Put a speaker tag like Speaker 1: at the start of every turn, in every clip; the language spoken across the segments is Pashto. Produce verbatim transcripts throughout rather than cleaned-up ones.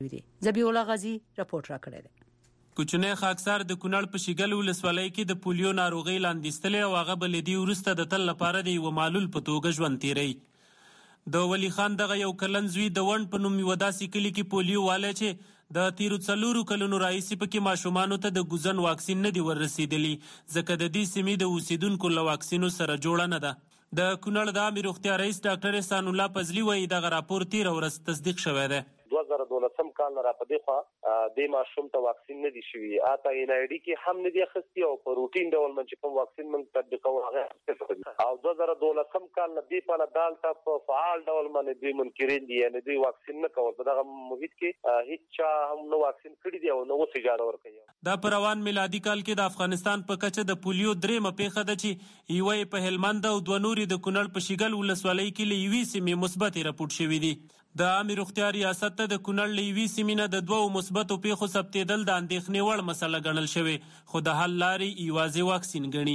Speaker 1: ذبیح الله غازی رپورټ راکړی دی.
Speaker 2: کوچنی خاکسار د کونړ په شیګل ولسوالۍ کې د پولیو ناروغي لاندې ستلې او هغه بل دی وروسته د تل لپاره د یو معلول په توګه ژوند تیری. د ولی خان دغه یو کلن زوی د ون په نوم یو داسې کلی کې پولیو والی چې د تیرو څلورو کلونو راهیسې پکې ماشومانو ته د ګوزن واکسین نه دی وررسېدلی ځکه د دې سیمې د اوسیدونکو له واکسینو سره جوړه نه ده. د کونړ د عامې روغتیا رئیس ډاکټر احسان الله فضلي وایي دغه راپور تېره ورځ تصدیق شوی دی.
Speaker 3: دوه زره دولسم کال نه را پدې خوا د ماشوم ته واکسین نه دي شوي اته ان آی ډي کې هم نه دي اخیستي او په روټین ډول من چې کوم واکسین موږ تطبیقوو هغه او دوه زره دولسم کال نه دی په دالته په فعال ډول باندې دوی منکرین دي یعنی دوی واکسین نه کول په دغه محیط کې هیڅ چا هم نو واکسین کړی دی او نو څه اجازه ورکوي.
Speaker 2: دا په روان میلادي کال کې د افغانستان په کچه د پولیو درېمه پیښه ده چې یوه په هلمند او دوه نورې د کونړ په شیګل ولسوالۍ کې له یوې سیمې مثبتې راپورټ شوي دي. د عامې روغتیا ریاست ته د کونړ له یوې سیمې نه د دوو مثبتو پیښو ثبتېدل د اندېښنې وړ مسله ګڼل شوې خو د حل لارې یوازې واکسین ګڼي.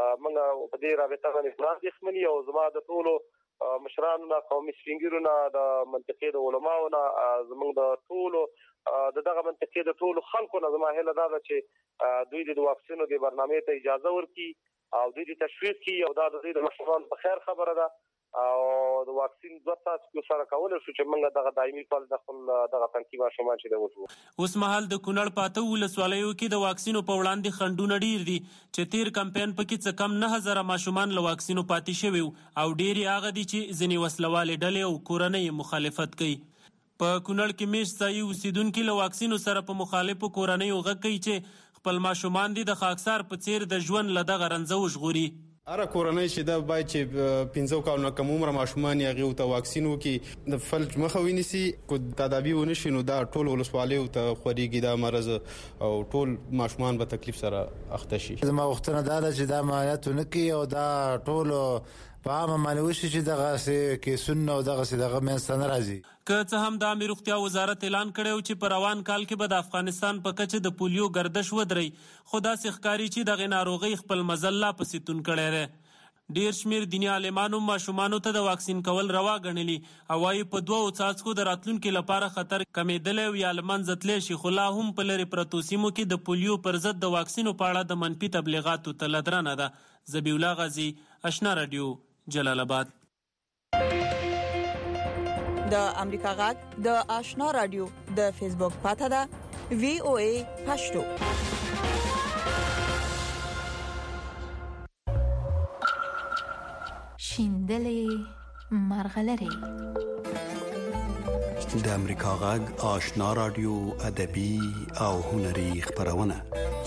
Speaker 3: موږ په دې رابطه باندې پوره اندېښمن یو زما د ټولو مشرانو نه قومي سپین ږیرو نه د منطقې د علماو نه زموږ د ټولو د دغه منطقې د ټولو خلکو نه زما هیله دا ده چې دوی د واکسینو د برنامې ته اجازه ورکړي او دوی د تشویق کړي او دا د دوی د مشرانو په خیر خبره ده او د واکسین دوه څاڅکي سره کولای شو چې موږ دغه دایمي پال د خپل دغه تنکي ماشومان چې د وژو.
Speaker 2: اوس مهال د کونړ پاته ولسوالیو کې د واکسینو په وړاندې خنډونه ډیر دي چې تیر کمپاین پکې څه کم نه هزاره ماشومان له واکسینو پاتې شوي او ډیر هغه دي چې ځینې وسلوالې ډلې او کورنۍ مخالفت کوي. په کونړ کې میش ځایي اوسیدونکي له واکسینو سره په مخالفو کورنیو غږ کوي چې خپل ماشومان دي د خاکسار په څیر د ژوند له دغه رنځه وژغوري.
Speaker 4: اره کورنۍ چې دا باید چې پنځو کالونو کم عمره ماشومان یې هغې ته واکسین وکړي د فلج مخه ونیسي که تدابیر ونه شي نو دا ټول ولسوالیو ته خورېږي دا مرض او ټول ماشومان به تکلیف سره اخته شي.
Speaker 5: زما غوښتنه دا ده چې دا معنیت ونه کړي او دا ټولو په عامه باندې وشي چې دغسې کیسونه او دغسې دغه منځته نه راځي.
Speaker 2: که څه هم د عامې روغتیا وزارت اعلان کړی و چې په روان کال کې به د افغانستان په کچه د پولیو ګردش ودرئ خو داسې ښکاري چې دغې ناروغۍ خپل مزل لا پسې توند کړی دی. ډیر شمیر دیني عالمانو ماشومانو ته د واکسین کول روا ګڼلي او وايي په دوو څاڅکو د راتلونکي لپاره خطر کمیدلی او یا له منځه تللی شي خو لا هم په لرې پرتو سیمو کې د پولیو پر ضد د واکسینو په اړه د منفي تبلیغاتو تله درنه ده. ذبیح الله غازی، آشنا رادیو، جلال آباد.
Speaker 6: د امریکا غږ د آشنا رادیو د فیسبوک پاته ده وی او ای پښتو.
Speaker 7: شیندلې مرغلرې
Speaker 8: د امریکا غږ آشنا رادیو ادبي او هنري خبرونه.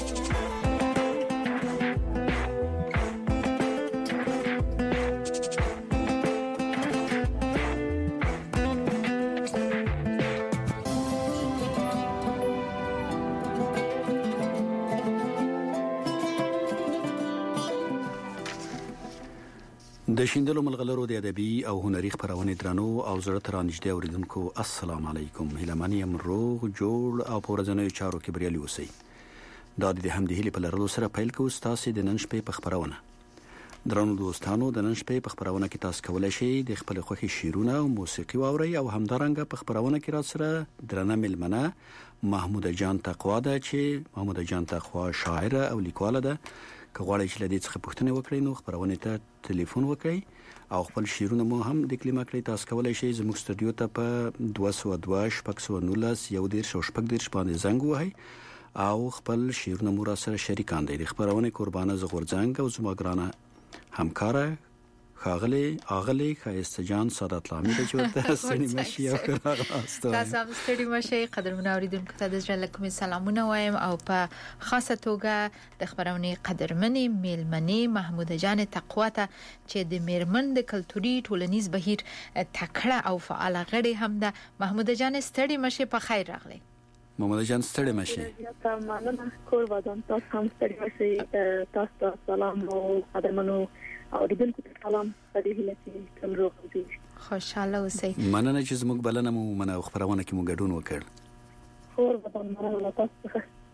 Speaker 8: د شیندلو ملغلرو د ادبي او هنري خبرونې درنو او زړه ته رانږدې اوریدونکو السلام علیکم. هیله من یم روغ جوړ او په ورځنیو چارو کې بریالي اوسئ. دا د همدې هیلې په لرلو سره پیل کوو ستاسې د نن شپې په خبرونه. درنو دوستانو د نن شپې په خبرونه کې تاسو کولی شئ د خپل خوښې شعرونه او موسیقي واورئ او همدارنګه په خبرونه کې راسره درنه مېلمنه محموده جان تقوا ده چې محموده جان تقوا شاعره او لیکواله ده. که غواړئ چې له دې څخه پوښتنې وکړئ نو خبرونې ته ټلیفون وکړئ او خپل شعرونه مو هم ډیکلیمه کړئ. تاسو کولی شئ زموږ سټوډیو ته په دوه سوه دوه شپږ سوه نولس یو دېرش او شپږ دېرش باندې زنګ ووهئ او خپل شعرونه مو راسره شریکان دی. د خبرونې قربانه زه غورځنګ او زما ګرانه همکاره ښاغلي اغلي ښایسته جان سعادت لامي د جوړته ستړي مشي او راغلاست.
Speaker 7: تاسو هم ستړي مشي. قدرمن اوریدونکو ته د زړه کوم سلامونه وایم او په خاصه توګه د خبرونې قدرمنې میلمنې محموده جان تقوا ته چې د میرمن د کلتوري ټولنیز بهیر تکړه او فعال غړي هم ده. محموده جان ستړي مشي، په خیر راغلی.
Speaker 2: محموده جان ستړي مشي.
Speaker 9: تمام کور ودان تاسو هم ستړي مشي. تاسو سلام او قدرمنو اوریدونکو ته سلام. په دې هیله چې تل روغ اوسئ،
Speaker 7: خوشاله اوسئ.
Speaker 2: مننه چې زموږ بلنه مو منو خبرونه کې مو ګډون وکړ.
Speaker 9: خور ودان مننه تاسو څخه.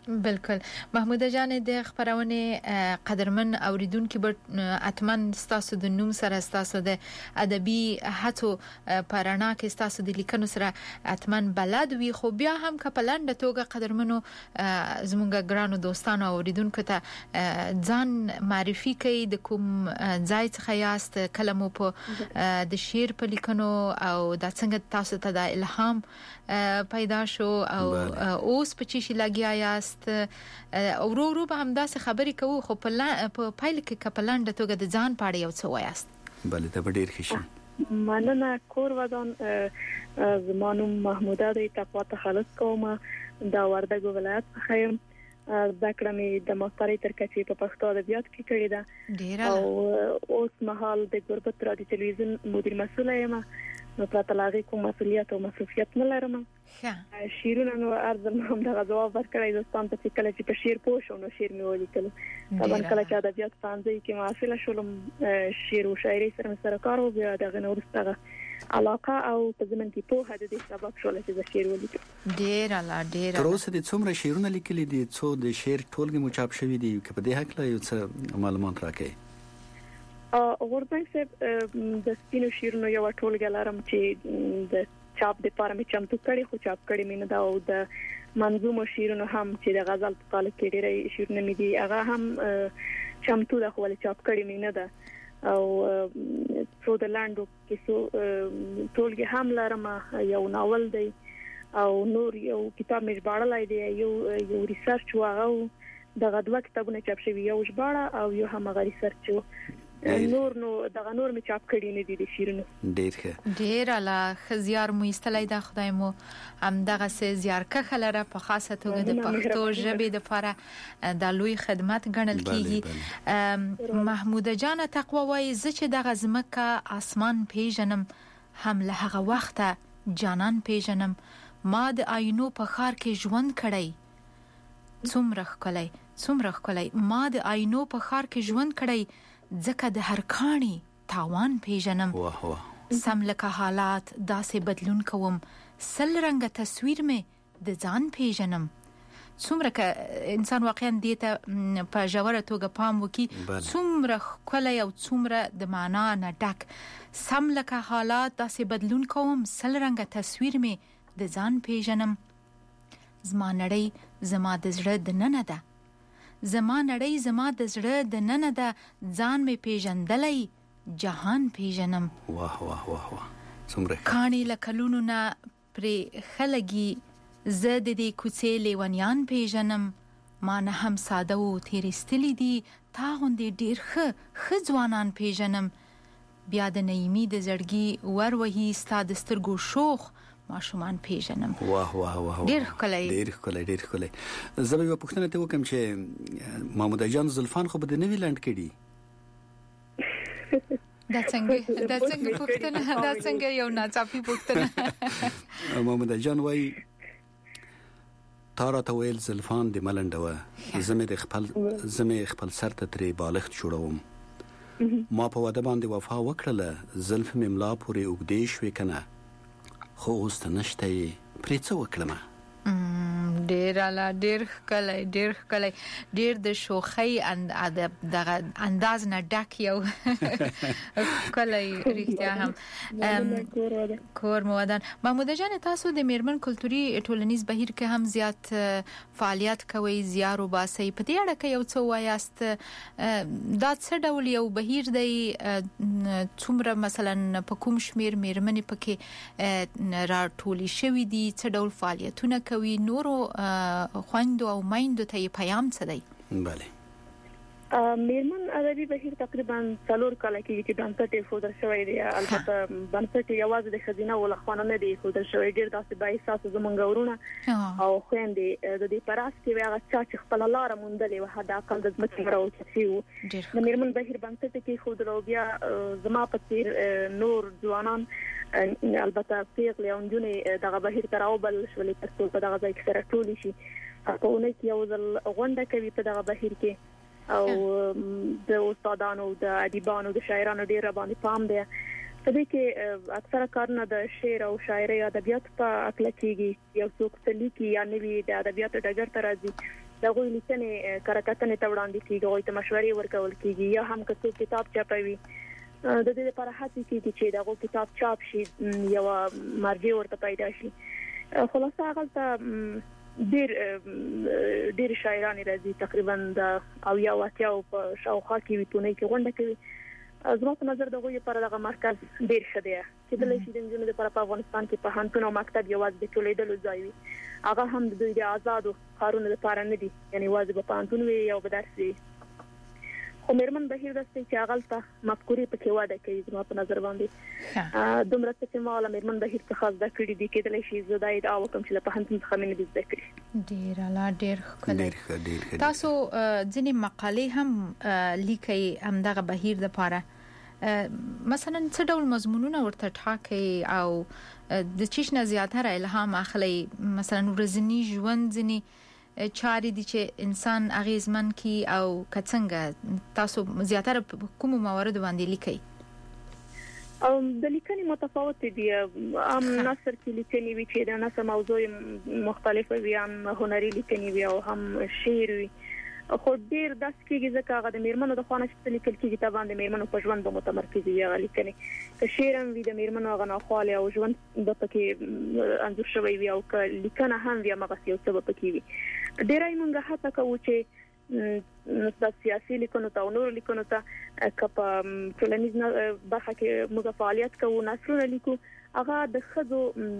Speaker 7: بالکل. محموده جان د خبرونه قدرمن اوریدونکو به اتمن ستاسو د نوم سره ستاسو د ادبي هڅو پرانا کې ستاسو د لیکنو سره اتمن بلد وي، خو بیا هم کپلند توګه قدرمنو زمونږ ګرانو دوستانو اوریدونکو ته ځان معرفي کوي، د کوم ځای څخه یاست، کلمو په د شعر په لیکنو او د څنګه تاسو ته د الهام پیدا شو او اوس په چی شي لګیا یاست. ورو ورو به هم داسې خبرې کوو، خو په پایل کې کپلان د توګه د ځان پاړې یو څه وایاست.
Speaker 8: بله ته به ډېر ښه شي.
Speaker 9: مننه. کور ودان زما نوم محموده دی، تقوا تخلص کوم، د وردګو ولایت څخه یم. زده کړه مې د ماسترۍ تر کچې په پښتو ادبیات کې کړې ده او اوس مهال د ګوربت رادیو تلویزیون مدیر مسؤل یم. نو پراته لاغي کوم مسؤلیت او مسؤلیت نه لرم. ښه شیرونه نو ارزم هم د جواب ورکړی دوستان ته چې کله چې په شیر پوه شو نو شیر مې ولیکل. طبعا کله چې ادبیات پانځي کې معافله شولم شیر او شاعري سره سره کار او بیا دغه نور ستغه علاقه او په زمن کې په هده د سبب شول چې د شیر ولیکل. ډیر الله ډیر.
Speaker 8: تر اوسه د څومره شیرونه لیکلي دي، څو د شعر ټولګي مو چاپ شوی دي، که په دې حق لا یو څه معلومات راکړئ.
Speaker 9: ا غورځنګ صاحب د سپینو شیرونو یو ټولګه لرم چې د چاپ د پاره مې چمتو کړی، خو چاپ کړی مې نه دا، او د منظومه شیرونو هم چې د غزل په قالب کې ډېرې شیرونه مې دي هغه هم چمتو ده، خو ولې چاپ کړی مې نه ده. او څو د لاندو کې څو ټولګه هم لرم، یو ناول دی او نور یو کتاب مې ژباړلای دی، یو یو ریسرچ واغه دغه دوه کتابونه چاپ شوي، یو ژباړه او یو هم غری ریسرچ. نور نو دغه نور می چاپ کړی نه دي د شیرونو.
Speaker 7: ډیر ښه ډیر الله خزيار مو استلای د خدای مو هم دغه سه زیار کخلره په خاصه توګه د پښتو ژبې د لپاره د لوی خدمت ګڼل کیږي. محموده جان تقوا وای ز چې دغه زمکه اسمان پیژنم، هم له هغه وخته جانان پیژنم، ما د آینو په خار کې ژوند کړی، څومره ښکلی څومره ښکلی، ما د آینو په خار کې ژوند کړی، ځکه د هر کاڼي تاوان پیژنم.
Speaker 8: واه واه.
Speaker 7: سم لکه حالات داسې بدلون کوم، سل رنګه تصویر مې د ځان پیژنم. څومره که انسان واقعا دې ته په ژوره توګه پام وکړي، څومره ښکلی او څومره د معنا نه ډک. سم لکه حالات داسې بدلون کوم، سل رنګه تصویر مې د ځان پیژنم. زما نړۍ زما د زړه د ننه ده، زما نړۍ زما د زړه د ننه ده، ځان مې پیژندلی جهان پیژنم.
Speaker 8: واه واه واه واه څومره
Speaker 7: کاڼي له کلونو نه پرې خلګي، زه د دې کوڅې لیونیان پیژنم. ما نه هم ساده و تیرستلی دي، تا غوندې ډیر ښه ښه ځوانان پیژنم. بیا د نعیمي د زړګي ور وهي ستا د سترګو شوخ ماشومان پیژنم.
Speaker 8: واه واه واه
Speaker 7: ډیر ښکلی
Speaker 8: ډیر ښکلی ډیر ښکلی. زه به یو پوښتنه ته وکړم چې محموده جان زلفان خو به د نوي لنډ کړي.
Speaker 7: دا څنګه دا څنګه پوښتنه دا څنګه یو ناڅاپي پوښتنه.
Speaker 8: محموده جان وای تاره ته ویل زلفان د ملنډوه، زمې د خپل زمې خپل سر ته ترې بالښت جوړوم. ما په واده باندې وفا وکړله، زلف مې ملا پورې اوږدې شوې کنه، خو اوس ته نشته یې پرې څه وکړمه.
Speaker 7: ډیر اعلی ډیر ښکلی ډیر ښکلی ډیر د شوخۍ ادب دغه انداز نه ډک یو ښکلی رښتیا هم کور مو ودان. محموده جان تاسو د میرمن کلتوري ټولنیز بهیر کې هم زیات فعالیت کوي، زیار وباسي، په دې اړه کې یو څه وایاست. دا څه ډول یو بهیر دی، څومره مثلا په کوم شمیر میرمنې پکې راټولې شوې دي، څه ډول فعالیتونه کوي، نورو خويندو او مایندو ته پیغام څه دی؟
Speaker 8: بله
Speaker 9: میرمن ادبي بهیر تقریبا څلور کاله کې چې بنسټ فودر شوی دی. البته بنسټ یوازې د خزینه ول خانه نه دی فودر شوی، ډیر داسې با احساس زمونږ ورونه او خويندې د دې پراس کې هغه چا چې خپل لار مونډلې و هدا کال د ځمکې راوځي وو. د میرمن بهیر بنسټ کې فودر او بیا زما په تیر نور ځوانان البته پیغلې او نجونې دغه بهیر تر او بل شولې پښتو په دغه ځای کې سره ټولې شي. په اونۍ کې یو ځل غونډه کوي په دغه بهیر کې، او د استادانو د ادیبانو د شاعرانو ډیر باندې پام دی. په دې کې اکثره کارونه د شعر او شاعري ادبیات په اړه کېږي. یو څوک تلیکي یا نوی د ادبیاتو ډګر ته راځي دغه لیکنې کارکاتنه ته وړاندې کیږي او ته مشورې ورکول کیږي یا هم کڅو کتاب چاپوي د دې لپاره هڅه کیږي چې دغه کتاب چاپ شي یو مرجع ورته پیدا شي. خلاصه هغه ته ډیر ډیر شاعران راځي تقریبا د او یا واتیاو په شاوخوا کې ویتونه کې غونډه کوي. زما په نظر دغه لپاره دغه مرکز ډیر ښه دی چې د لشي د جنونو لپاره په افغانستان کې په هانتون او مکتب یوازې د ټولېدلو ځای وي. هغه هم د دوی د آزادو کارونو لپاره نه دي یعنی واجب په هانتون وي او بدرس وي. خو مېرمن بهیر داسې چې هغه ته مفکورې پکې واده کوي زما په نظر باندې دومره چې ما له مېرمن بهیر څخه زده کړې دي کې د لشي زده دا وکم چې په هانتون څخه مې نه زده کړې.
Speaker 7: ډیر اعلی ډیر ښکلی. تاسو ځینې مقالې هم لیکي هم دغه بهیر لپاره مثلا څه ډول مضمونونه ورته ټاکي او د چیش نه زیاتره الهام اخلي مثلا ورځنی ژوند ځینې چاري دي چې انسان اغیزمن کی او کڅنګ تاسو زیاتره کوم موارد باندې لیکي؟
Speaker 9: او د لیکنې متفاوت دي ام نثر کې لیکنې وی چې د نثر موضوع مختلفه وي ام هنري لیکنې وي او هم شعر وي. خو ډیر داس کېږي ځکه هغه د میرمنو د خوانه چې لیکل کېږي ته باندې میرمنو په ژوند به متمرکز وي هغه لیکنې که شعر هم وي د میرمنو هغه ناخواله او ژوند د پکې انځور شوی وي او که لیکنه هم وي هغه یو څه به پکې وي. ډیرای مونږه هڅه کوو چې د سیاسي لیکنو ته او نور لیکنو ته کپ ټولنیز برخه کې موږ فعالیت کوو نثرونه لیکو هغه د خزو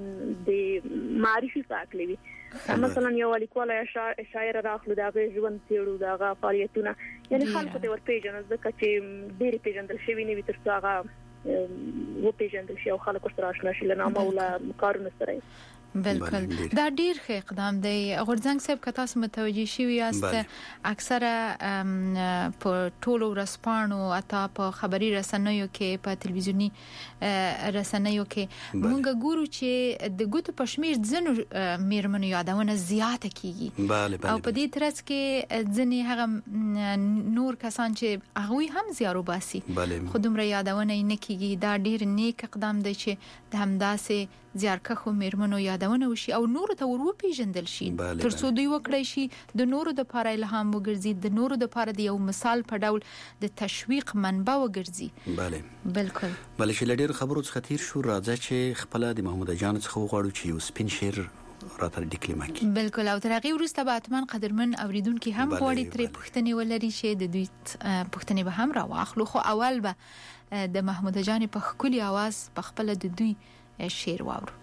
Speaker 9: د معرفي فاکلي وي. مثلا یو لیکوال یا شاعر راخلو دغه ژوند تیرو دغه فعالیتونه یعنی خلکو ته ورپېژنځ ځکه چې ډېر پیژندل شوی نه وي تر څو هغه و پیژندل شي او خلکو سره آشنا شي لنامه او له کارونو سره.
Speaker 7: بالکل دا ډیر ښه اقدام دی. غورځنګ صاحب که تاسو متوجي شوي یاست اکثره په ټولو ورځپاڼو اته په خبري رسنیو کې په تلویزیونی رسنیو کې موږ ګورو چې د ګوتو پښمیر ځنو میرمنو یادونه زیاته کیږي او په دې ترڅ کې ځنې هغه نور کسان چې هغه هم زیارو باسي خو دومره یادونه نه کیږي. دا ډیر نیک اقدام دی چې د همداسې زیارکخو میرمنو یادونه وشي او نور ته ورو پیژندل شي ترڅو دوی وکړي شي د نورو د لپاره الهام وګرځي د نورو د لپاره د یو مثال په ډول د تشویق منبع وګرځي.
Speaker 8: bale
Speaker 7: بالکل
Speaker 8: bale چې لډیر خبرو څخه تیر شو راځه چې خپل د محمود جان څخه وغواړو چې یو سپین شعر راته ډیکلیما کی.
Speaker 7: بالکل او تر هغه وروسته به اتمن قدرمن اوریدونکو هم غواړي ترې پوښتنې ولري چې د دوی پوښتنې به هم راواخلو. خو اول به د محمود جان په خولي आवाज په خپل د دوی شعر واورو.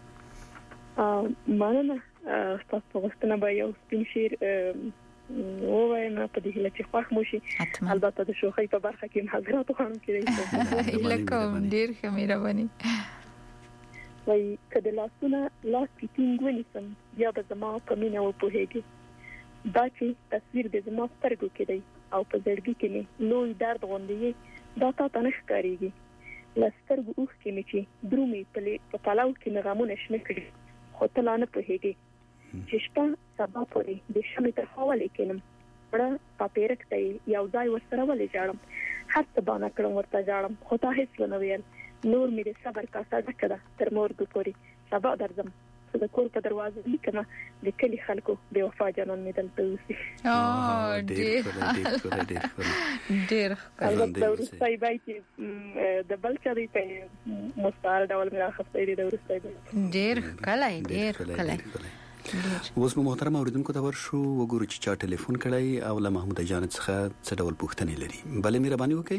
Speaker 9: مننه تاسو غوښتنه به یو سپین شعر ووایم په دې هیله چې خوښ مو شي. البته د شوخۍ په برخه کې حضرات خانم کې
Speaker 7: لکه ډیر ښه مهرباني
Speaker 9: وای کله لاسونه لاس کې ونیسم یا به زما په مینه و پوهېږي دا چې تصویر د زما سترګو کې دی او په زړګي کې لوی درد غونډي دا تا ته نه ښکارېږي. لسترګو اوښ کې مې چې درومي په پلاو کې نغمونه شنه کړي خو ته لا نه پوهېږې چې شپه سبا پورې د شمې تر حواله کېنم مړه پاپیرک ته یو ځای ورسره ولې جاړم هر څه باندې کړم ورته جاړم خو تا هیڅ ونه ویل نور مې د صبر کاسه ډکه ده تر مورګو پورې سبا درځم د کور په دروازه لیکم د کلی خلکو بے وفا جانان مې دلته اوسي.
Speaker 7: او ډېر ډېر ډېر
Speaker 9: البته ورستای بایي د بلچا دی په مستعار ډول مې راخصې دی د ورستای بایي
Speaker 7: ډېر کلای ډېر کلای.
Speaker 8: اوس مو محترم اوریدونکو ته ورشو وګورو چې چا ټلیفون کړی او له محمود جان څخه څه ډول پوښتنې لري. بلې مهرباني وکړئ.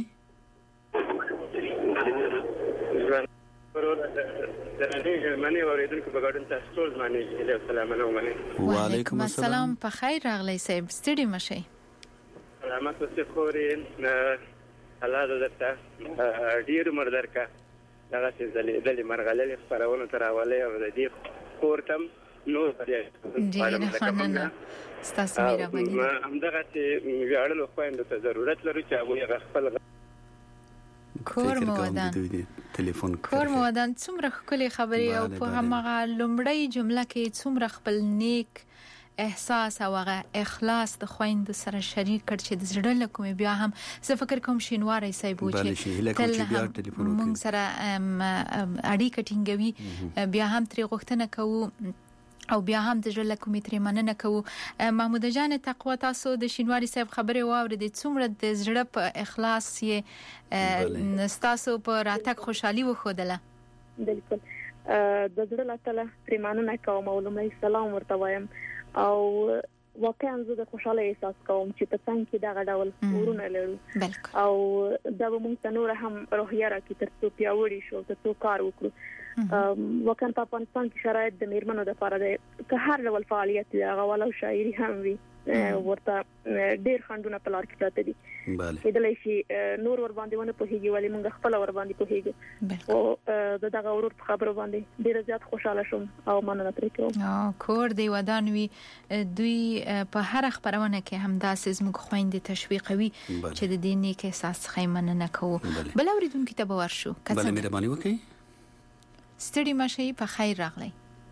Speaker 7: وعلیکم السلام په خیر راغلی صاحب ستړي مشئ.
Speaker 10: سلامت اوسئ خوري الله دې درته ډیر عمر درکړي دغه چې زلي مرغللې خبرونه تر حواله او د دې خورتم نو
Speaker 7: ډیر مننه ستاسو مهرباني.
Speaker 10: همدغه چې ویاړلو خويندو ته ضرورت لري چې هغه خپل
Speaker 7: کور مودان
Speaker 8: ټلیفون
Speaker 7: کور مودان څومره خولي خبري او په هغه لومړی جمله کې څومره خپل نیک احساس او هغه اخلاص د خويند سره شریک کړ چې د زړه لکه بیا هم زه فکر کوم شینواري صاحب و چې موږ سره اړیکه ټینګوي بیا هم ترې غوښتنه کوو او بیا هم د ژړل کومې ترې مننه کوو. محمود جان تقوا، تاسو د شینواری صاحب خبره واوریدې، څومره د زړه په اخلاص یې تاسو په راتګ خوشحالي وښودله.
Speaker 9: بالکل د زړه له تله ترې مننه کوم او لومړی سلام ورته وایم او واقعا زه د خوشاله احساس کوم چې په څنګه کې دا غډول ورونه لرو او دا به موږ ته نور هم روحیه راکړي تر څو پیاوړي شو، تر څو کار وکړو. واقعا په افغانستان کې شرایط د میرمنو لپاره د هر ډول فعالیت دی، هغه ولو شاعري هم وي، ورته ډېر خندونه په لار کې پراته دي. کېدلی شي نور ور باندې ونه پوهیږي، ولی موږ خپل ور باندې پوهیږو او د دغه ورور په خبرو باندې ډېر زیات خوشاله شوم او مننه ترې کوم.
Speaker 7: کور دی ودان وي، دوی په هر خبرونه کې همداسې زموږ خويندې تشویقوي چې د دې نیک احساس څخه مننه کوو. بل اوریدونکو ته به ورشو.
Speaker 8: بل مهرباني وکړئ.
Speaker 7: ستړي مشي په خیر راغلی.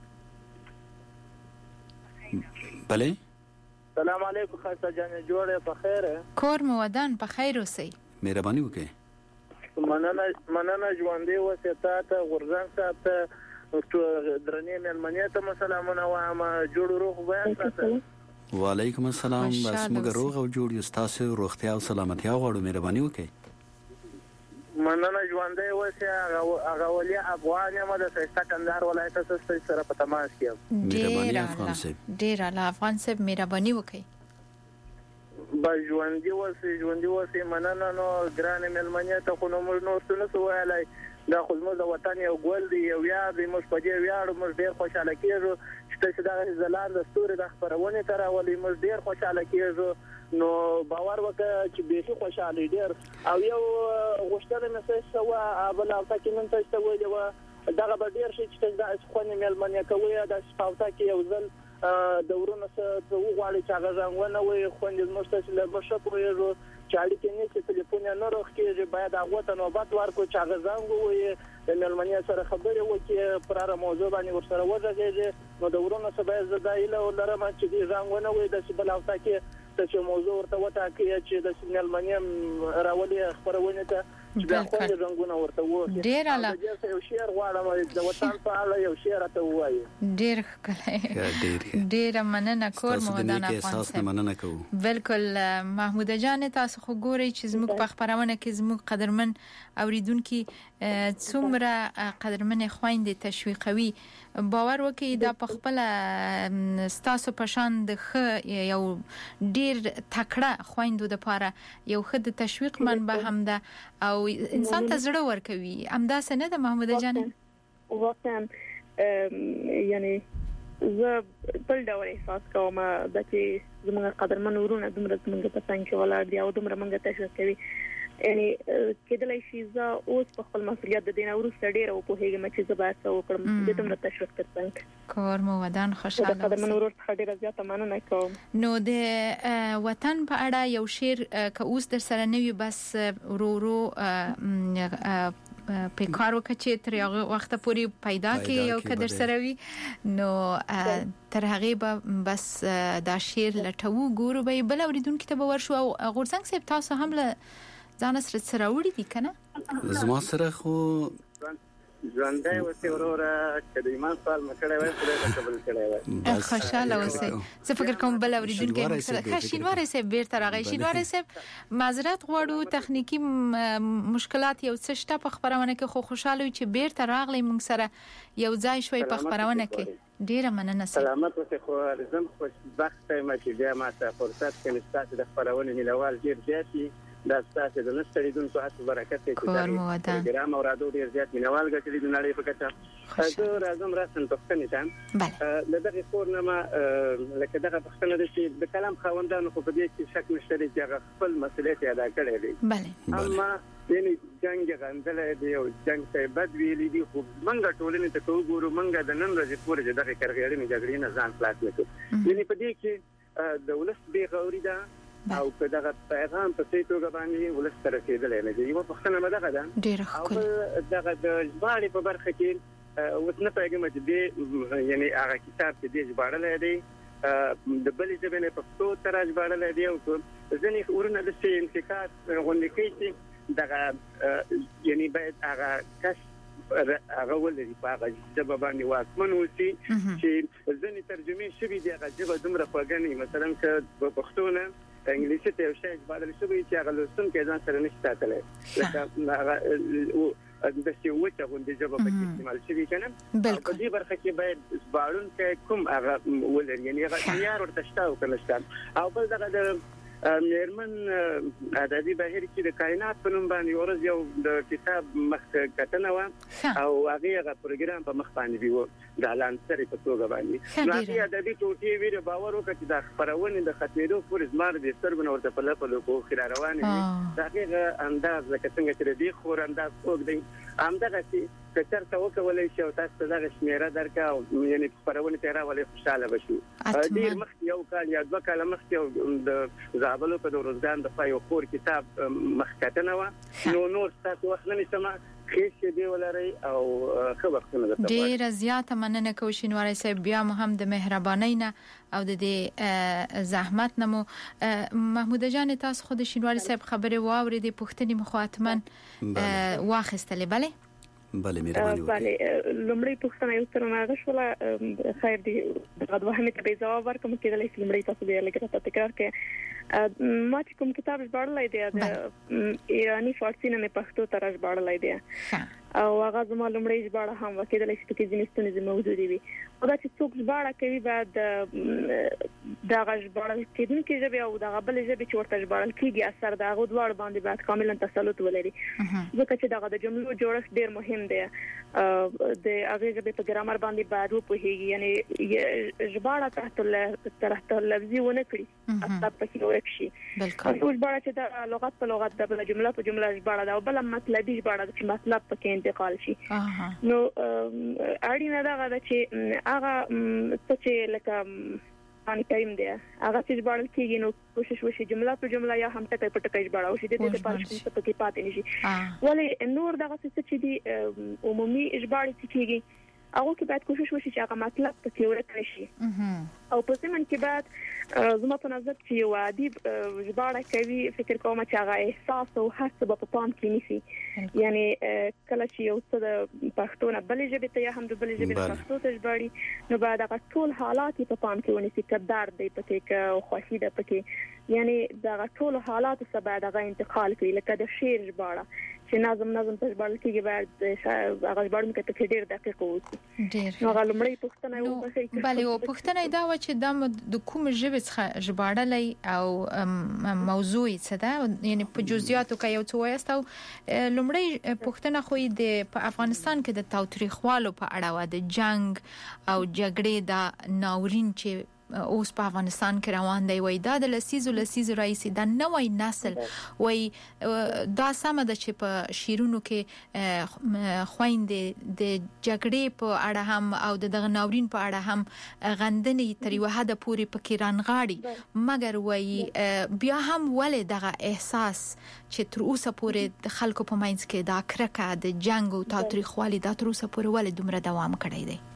Speaker 8: بله
Speaker 11: سلام علیکم خاصه جان، جوړه په خیر؟
Speaker 7: کور مو ودان په خیر اوسئ.
Speaker 8: مهرباني وکړئ.
Speaker 11: مننه مننه ژوندې اوسئ. ته غورځنګ صاحب ته درنې مېلمنې ته سلامونه وایم. جوړ روغ بیان تاسو.
Speaker 8: وعلیکم السلام. بس موږ روغ او جوړ یو، تاسو روغتیا او سلامتی غواړو. مهرباني وکړئ.
Speaker 11: مننه ژوندې اوسئ. هغه ولي افغان یم د سیستا کندهار ولایت سره په تماس کې.
Speaker 7: ډېر ډېر اعلی افغان صاحب، مهرباني وکړئ.
Speaker 11: با ژوندې اوسئ ژوندې اوسئ. مننه. نو ګران مېلمنې ته خو نو موږ نو څه نه وایلای، دا خو زموږ د وطن یو ګل دی، یو یاد دی، موږ په دې ویاړو، موږ ډېر خوشاله کېږو چې تاسو دا ځلانده ستوري د خبرونه تر ولې موږ ډېر خوشاله کېږو. نو باور وکړه چې به خوشاله ډېر او یو غوښتنه مې څه سوا بل او تاسو نن تاسو وایي دا به ډېر شي چې تاسو د خوانې مېلمنې کوي د شپاوتا کې یو ځل د ورونو څخه وغواړي چې هغه ځنګونه وي خوندې مشته له بشو کوي چې اړیکې نه چې ټلیفون نه روخږي، باید هغه ته نوبت ورکړو چې هغه زنګ وي د مېلمنې سره خبرې وکړي پر هغه موضوع باندې ورسره وځي. نو د ورونو څخه باید زدايله ولرم چې دې زنګونه وي د بل او تاسو چې موضوع ورته وټاکي چې د مېلمنې راولي خبرونه ته چې دا خو څنګه ورته وو.
Speaker 7: ډیر اعلی.
Speaker 11: یو شعر غواړم د وطن په اړه یو شعر ته وایي.
Speaker 7: ډیر ښکلی. ډیر مننه. کور مو ودان افغانستان.
Speaker 8: مننه کوو.
Speaker 7: بالکل محمود جان، تاسو خو ګورئ چې زموږ په خبرونه کې زموږ قدرمن اوریدونکو څومره قدرمن خويندې تشویقوي. باور وکړئ دا په خپل ستاسو په شان د خ یو ډیر تکړه خويندو د پاره یو خد تشویق منبع هم ده او انسان ته زړه ورکوي. همدا څنګه ده محمود جان؟
Speaker 9: واقعا یعنی زه بل ډول احساس کوم چې زموږ قدرمن ورونه دومره زموږ په څنګه ولاړ دي او دومره موږ تشویق کوي. یعنی کېدلای شي زه اوس په خپل مسؤلیت د دین وروسته ډیر او په هیګم چې زه باید وکړم د دومره تشویق ترڅنګ.
Speaker 7: کور مو ودان خوشاله.
Speaker 9: قدرمن ورور څخه ډیر زیاته مننه کوم.
Speaker 7: نو د وطن په اړه یو شعر که اوس در سره نوي بس ورورو په کار وکړي چې تر هغه وخت پورې پیدا کې یو کډر سره وي، نو تر هغه به بس دا شعر لټو ګورو به بل اوریدونکو ته به ورشو. او غورځنګ صاحب تاسو هم له ځان سره سره وړي دي کنه؟
Speaker 8: زما سره خو
Speaker 10: ژوندۍ اوسې وروره چې د ایمان سوال مکړی وای خدای ته قبول کړی وای.
Speaker 7: خوشاله اوسئ. زه فکر کوم بل اوریدونکو سره شینواری صاحب بیرته راغی. شینواری صاحب معذرت غواړو، تخنیکی مشکلات یو څه شته په خبرونه کې، خو خوشاله یو چې بیرته راغلی موږ سره یو ځای شوي په خبرونه کې. ډیره مننه.
Speaker 10: سلامت اوسئ. خو زم خوشبخت یم چې بیا ماته فرصت کې نشته د خبرونه ملوال ډیر زیات دي. دا ستاسو د نستړیدونکو هڅو برکت دی چې دا پروګرام او راډیو ډیر زیات مینوال غټلې د نړۍ په کچه. زه راځم راسم پښتنې ته له دغه فورنما لکه دغه پښتنه د د کلام خوندانو خو په دې کې شک نشته چې هغه خپل مسؤلیت ادا کړی دی. اما یعنی جنگ غندل دی او جنگ ته بد ویلي دي، خو منګه ټولنې ته وګورو منګه د نن ورځې پورې دغه کرغېړې جګړې نه ځان خلاص نکړو. یعنی په دې کې دولت به غوري ده او په دغه پیغام په څه توګه باندې ولس سره کېدلې نه دی. یو پښتنه مدغه ده او دغه د ژباړې په برخه کې اوس نه پیغام دې یعنی هغه کتاب چې دې ژباړل دی د بلې ژبې نه پښتو ته راژباړل دی او ځینې ورونه د انتقاد غونډې کوي چې دغه یعنی باید هغه کس هغه ولري په هغه ژبه باندې واکمن اوسي چې ځینې ترجمې شوي دي هغه ژبه دومره خوږه نه مثلا که په پښتو نه انګلیسي ته یو شی ژباړل شوی چې هغه لوستونکی ځان سره نشي ساتلی لکه هغه د سیوچه غونډې ژبه پکې استعمال شوي که نه په دې برخه کې باید ژباړونکی کوم هغه ولري یعنې هغه معیار ورته شته او که نه شته او بل دغه د میرمن ادبي بهیر کې د کائنات په نوم باندې ورځ یو د کتاب مخ کتنه و او هغه هغه پروګرام په مخ باندې ویو د اعلان سره په توګه باندې نو هغه ادبي ټوټې ویره باور وکړي چې د خبرونه د ختمېدو پورې زمار د سترګو ورته په لپه لکو خلال روانه دي دغه انداز لکه څنګه چې د خور انداز څوک دی همدغه چې کتر ته وکولای شي او تاسو ته دغه شمیره درکا یعنی خبرونه ته راولې خوشاله بشو ډیر مخکې یو کال یا دوه کال مخکې د زابلو په روزګان د پایو خور کتاب مخکتنه و نو نور تاسو وخت نه سم خېشه دی ولري او خبرونه ده
Speaker 7: ډیر زیاته مننه کوم شینواری صاحب بیا هم د مهربانۍ نه او د دې زحمت نه مو محمود جان تاسو خود شینواری صاحب خبره واورېدې پښتني مخاطبن واخستلې bale
Speaker 8: بله مهرباني وکړئ
Speaker 9: بله لومړی پوښتنه یو څه نه غوښوله خیر دی دغه وهمه ته به جواب ورکوم کېدلای شي لومړی تاسو به لګره تکرار کړئ ما چې کوم کتاب ژباړلای دی د ایرانی فارسی نه پښتو ته ژباړلای دی او هغه زما لومړی ژباړه هم وکیدلای شي چې ځینې ستونزې موجودې وي او دا چې څوک ژباړه کوي بعد دغه ژباړل کېدونکې ژبې او دغه بلې ژبې چې ورته ژباړل کېږي اثر د هغو دواړو باندې باید کاملا تسلط ولري ځکه چې دغه د جملو جوړښت ډېر مهم دی د هغې ژبې په ګرامر باندې باید وپوهېږي یعنې ژباړه تحت تحت لفظي ونه کړي اثر پکې ورک شي او ژباړه چې د لغت په لغت د بله جمله په جمله ژباړه ده او بله مطلبي ژباړه ده چې مطلب پکې انتقال شي نو اړینه ده چې هغه څه چې لکه قرآن کریم دی هغه چې ژباړل کېږي نو کوشش وشي جمله په جمله یا هم ټکی په ټکی ژباړه وشي د دې لپاره چې پکې پاتې نشي ولې نور دغه څه چې دي عمومي ژباړې چې کېږي هغه کې باید کوشش وشي چې هغه مطلب پکې ورک نشي او په ځمن کې بعد زما په نظر چې یو ادیب ژباړه کوي فکر کوم چې هغه احساس او حس په پام کې نیسي یعنی کله چې یو څه د پښتو نه بلې ژبې ته یا هم د بلې ژبې د پښتو ته ژباړي نو باید هغه ټول حالات په پام کې ونیسي که درد دی پکې که خوښي ده پکې یعنی دغه ټول حالات څخه باید هغه انتقال کړي لکه د شعر ژباړه چې نظم نظم ته ژباړل کېږي باید هغه ژباړونکی پکې ډېر دقیق واوسي نو هغه لومړی پوښتنه یو وکړئ
Speaker 7: بله یو پوښتنه دا و چې دا د کوم ژبې څخه ژباړلی او موضوع څه ده یعنی په جزئیاتو کې یو څه وایاست او لومړی پوښتنه خو د په افغانستان کې د تاوتریخوالو په اړه و د جنگ او جګړې د ناورین چې اوس په افغانستان کې روان دی وای دا د لسیزو لسیزو رئیس دا نوې نسل وای دا سم ده چې په شیرونو کې خويندې د جګړې په اړه هم او د دغه ناورین په اړه هم غندنې تر یو حد پورې پکې رانغاړي مګر وای بیا هم ولې دغه احساس چې تر اوسه پورې د خلکو په منځ کې دا کرکه د جنگ او تاوتریخوالي دا تر اوسه پورې ولې دومره دوام کړی دی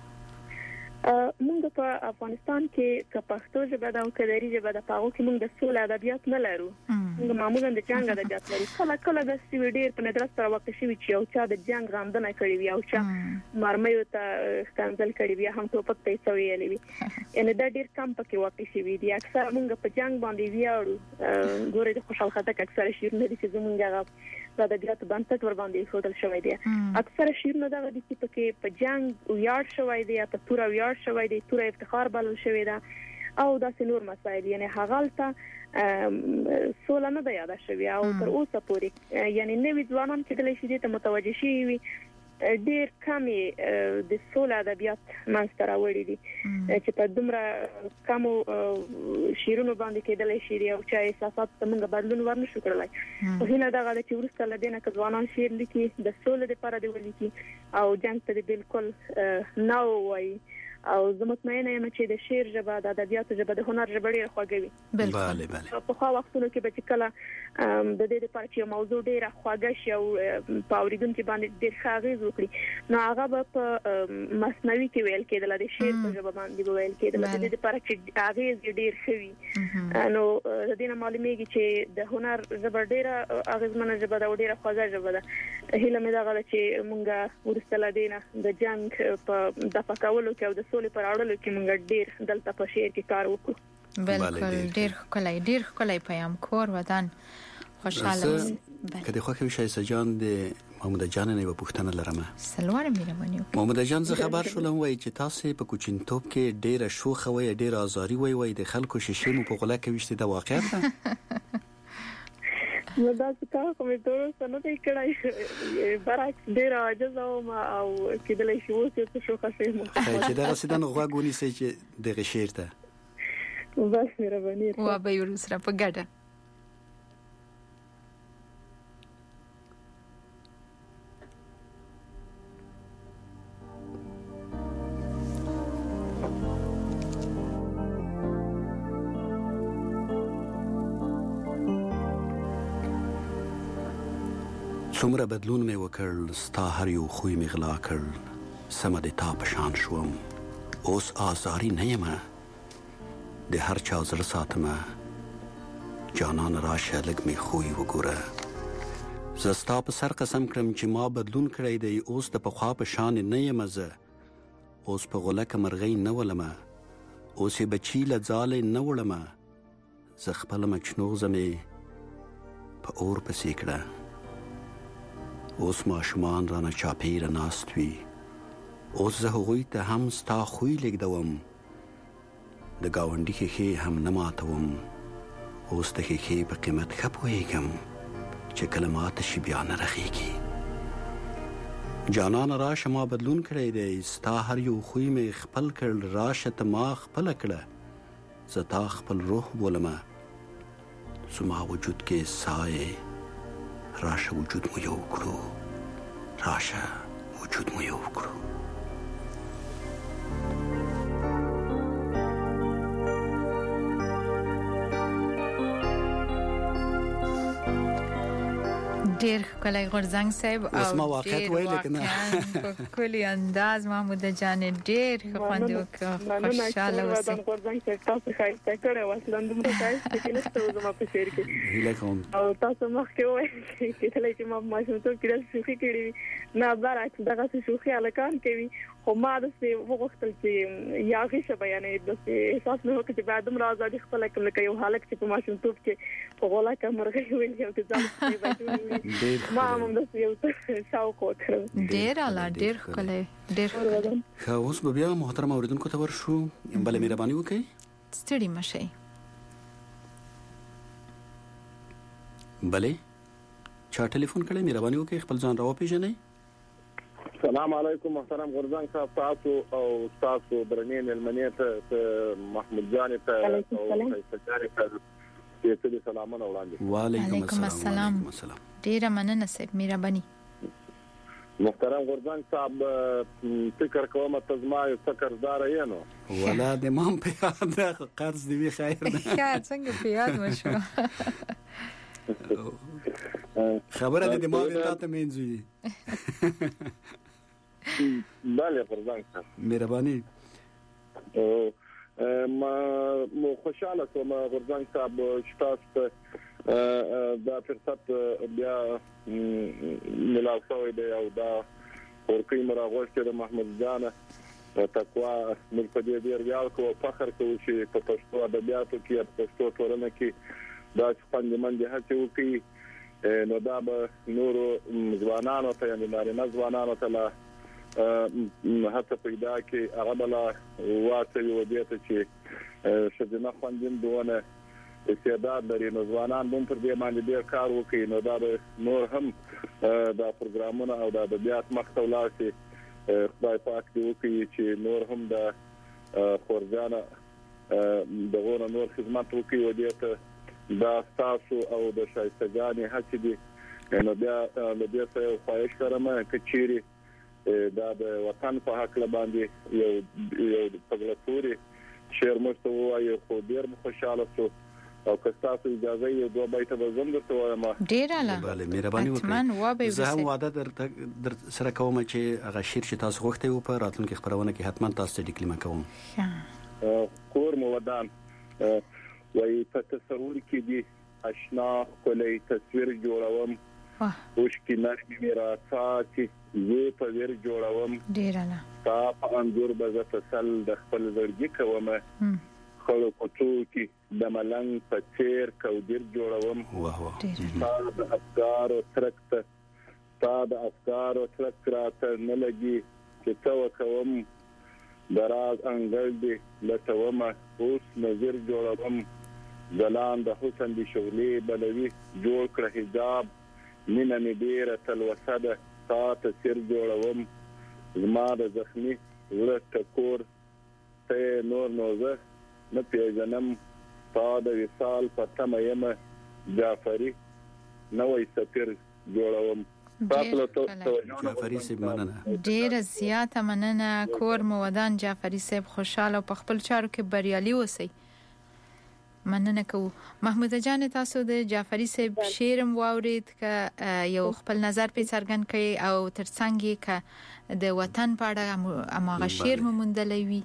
Speaker 9: موږ په افغانستان کې که پښتو ژبه د او کلري ژبه د پاغو کې موږ د سولې ادبیات نه لرو موږ معمولا د جنگ ادبیات لرو کله کله د سوي ډیر په ندرت سره وخت شي چې یو چا د جنگ غندنه کړې وي او چا مرمۍ ته ښکنځل کړي وي هم ټوپک ته سویلې وي یعنی دا ډیر کم پکې وخت شي وي دي اکثر موږ په جنگ باندې ویاړو ګورې د خوشحال خټک اکثر شعرونه دي چې زمونږ د ادبیات بنسټ ور باندې خودل شوی دی اکثر شعرونه دا دي چې پکې په جنگ ویاړ شوی دی په تور ویاړ شوی دی تور افتخار بلل شوی دی او دا نور مسایل یعنی هغالته سوله نه دی یاد شوی او تر اوسه پورې یعنی نوې ځوانان چې دلته شي ته متوجه شي وي ډیر کمی د سوله ادبیات منځته راوړي دي چې په دومره کمو شیرونو باندې کېدلی شي او چې احساسات څنګه بدلون ورنشو کړلای په هیله دغه چې ورسته لدینه که ځوانان شعر لیکي د سولې لپاره دی ولیکي او جنگ ته بالکل نو وای او زه مطمئنه یم چې د شعر ژبه د ادبیاتو ژبه د هنر ژبه ډیره خوږه وي.
Speaker 8: بله بله.
Speaker 9: په خو وختونو کې به چې کله د دې لپاره چې موضوع ډیره خوږه شي او په اوریدونکو باندې ډیر ښاغیز وکړي نو هغه به په مصنوي کې ویل کېدل د شعر په ژبه باندې ویل کېدل. د دې لپاره چې اغیز ډیر شوی نو د دې معلومیږي چې د هنر ژبه ډیره اغیزمنه ژبه ده او ډیره خوږه ژبه ده. هیله مې ده چې مونږه ورسته لدينه د جنگ په د پکاولو کې او د سولې پر اړه کې مونږ ډیر دلته په شعر کې کار وکړو.
Speaker 7: بالکل ډیر کولای ډیر کولای پیام کور ودان خوشاله.
Speaker 8: کله خو کې شایسته جان د محمود جان نه په پښتنه لرمه
Speaker 7: سلوار مېرمنیو
Speaker 8: محمود جان زه خبر شولم وای چې تاسو په کوچینټوب کې ډیره شوخه وای ډیره ازاري وای وای د خلکو شیشې مو په غلا کې وشته د واقعیت ده.
Speaker 9: نو دا څه کومه ټول څه نه دی کړای برعکس ډیر عاجز او کېدلای شي چې شوخه شي مو
Speaker 8: چې دا رسیدن غوګونی سي چې د غشیر ته
Speaker 9: بس مهرباني
Speaker 7: و به یو سره په ګډه
Speaker 8: څومره بدلون مې وکړ ستا هر یو خوی مې غلا کړ سمه د تا په شان شوم اوس آزاری نه یم د هر چا زړه ساتمه جانان راشه لږ مې خوی وګوره زه ستا په سر قسم کړم چې ما بدلون کړی دی اوس د پخوا په شان نه یم زه اوس په غولکه مرغۍ نه ولمه اوس یې بچي له ځالې نه وړمه زه خپله مچنوغزه مې په اور پسې کړه اوس ماشومان رانه چاپیره ناست وي اوس زه هغوی ته هم ستا خوی لږدوم د ګاونډي ښیښې هم نه ماتوم اوس د ښیښې په قیمت ښه پوهېږم چې کله ماته شي بیا نه رخېږي جانانه راشه ما بدلون کړی دی ستا هر یو خوی مې خپل کړ راشه ته ما خپله کړه زه تا خپل روح بولمه زما وجود کې سایې راشه وجود مو یو کړو راشه وجود مو یو کړو
Speaker 7: ډیر کله غورځنګ صاحب
Speaker 8: او ما واقعیت ویل کنه
Speaker 7: په کلی انداز محمود جان ډیر خوند وکړ خوشاله اوسه
Speaker 9: غورځنګ صاحب تاسو خایسته کړه واسلند مو خایسته کې نشته زما په شعر کې
Speaker 8: هیله کوم
Speaker 9: او تاسو مخکې وایي چې کله چې ما ماشوم ته کړل شوخي کړی نه برعکس دغه شوخي الکان کوي خو ما د څه وغوښتل چې یاغي شه بیانې د احساس نه وکړي چې بعدم راځي خپل کوم لکه یو حالت چې په ماشوم توپ کې په غولا کې مرغۍ ویل یو ځل چې ما هم د یو شاوق وکړ
Speaker 7: ډیر اعلی ډیر کله ډیر
Speaker 8: خو اوس به بیا محترم اوریدونکو ته ورشو بل مهرباني وکړئ
Speaker 7: ستړي مشي
Speaker 8: بله چا ټلیفون کړی مهرباني وکړئ خپل ځان راو پیژنئ
Speaker 11: السلام علیکم محترم غورځنګ صاحب تاسو او تاسو درنې ملمنې ته محمود جان ته او سجاري ته دې سلامونه وړاندې
Speaker 8: وعلیکم السلام
Speaker 7: ډیر مننه سید مهرباني
Speaker 11: محترم غورځنګ صاحب فکر کوم ته زما یو فکردار یم نو
Speaker 8: ولا د مام په یاد قرض دی خیر نه
Speaker 7: څنګه په یاد مشو
Speaker 8: خبره د ما د تاسو منځي
Speaker 11: بله غورځنګ
Speaker 8: مهرباني
Speaker 11: ما مو خوشاله کوم غورځنګ صاحب شتاست دا فرصت بیا ملاو شوی دی او دا ورکی مراغوشته د محمود جان تقوا موږ په دې ډیر ویاړ کوو فخر کوو چې په پښتو ادبیاتو کې په پښتو ټولنه کې دا څنګه باندې هڅه وکړي نو دا به نور ځوانانو ته یعنی نارینه ځوانانو ته لا هڅه پیدا کې هغه بل واته یو دې ته چې شذنه خوندین دونه استعداد لري نو ځوانان هم پر دې باندې ډیر کار وکړي نو دا نور هم دا پروګرامونه او د ادبیات مخته ولاړ شي خدای پاک دې وکړي چې نور هم د خورجانه دغه نور خدمت وکړي او دې ته دا تاسو او د شایستګانې هڅې دي نو بیا د دې څخه خواهش کوم کچيري دا د وطن په حق باندې یو یو پګلپوري شعر مستو وایو خو ډیر خوشاله شو او که تاسو اجازه یې دوه بیت به زم درته وایم.
Speaker 7: ډیر اعلی.
Speaker 8: بله مهرباني وکړئ. زه هم وعده در سره کوم چې هغه شعر چې تاسو غوښتي وو په راتلونکي خبرونه کې حتما تاسو ته ډیکلیمه کوم.
Speaker 11: کور مو ودان وای په تصور کې دي آشنا کولای تصویر جوړوم اوش کې نرمي میرا ساتي زه په ور جوړوم
Speaker 7: ډیر اعلی.
Speaker 11: تا په انګور به تسل د خپل زړګي کوم خلو کوټو کې د ملنګ په چیر کودیر جوړوم.
Speaker 8: واه واه.
Speaker 11: تا د افکار او ترکت تا د افکار او ترکت راته نه لګي چې تو کوم دراز انګل دی لټوم اوس نظر جوړوم زلان د حسن دی شغلې بلوي جوړ کړ حجاب مینه می ډیره تلوسه ده تا ته سر جوړوم زما د زخمي زړه ټکور ته نور نوزه نه پیژنم تا د وصال په تمه یم جعفري نوې سفیر جوړوم.
Speaker 7: جعفري صاحب مننه. ډیره زیاته مننه. کور مو ودان جعفري صاحب خوشاله په خپل چارو کې بریالي اوسئ. مننه کوو. محمود جان تاسو د جعفري صاحب شعرم واورید که یو خپل نظر په څرګند کړي او ترڅنګ یې که د وطن په اړه اماغه شعر مو موندلی وي.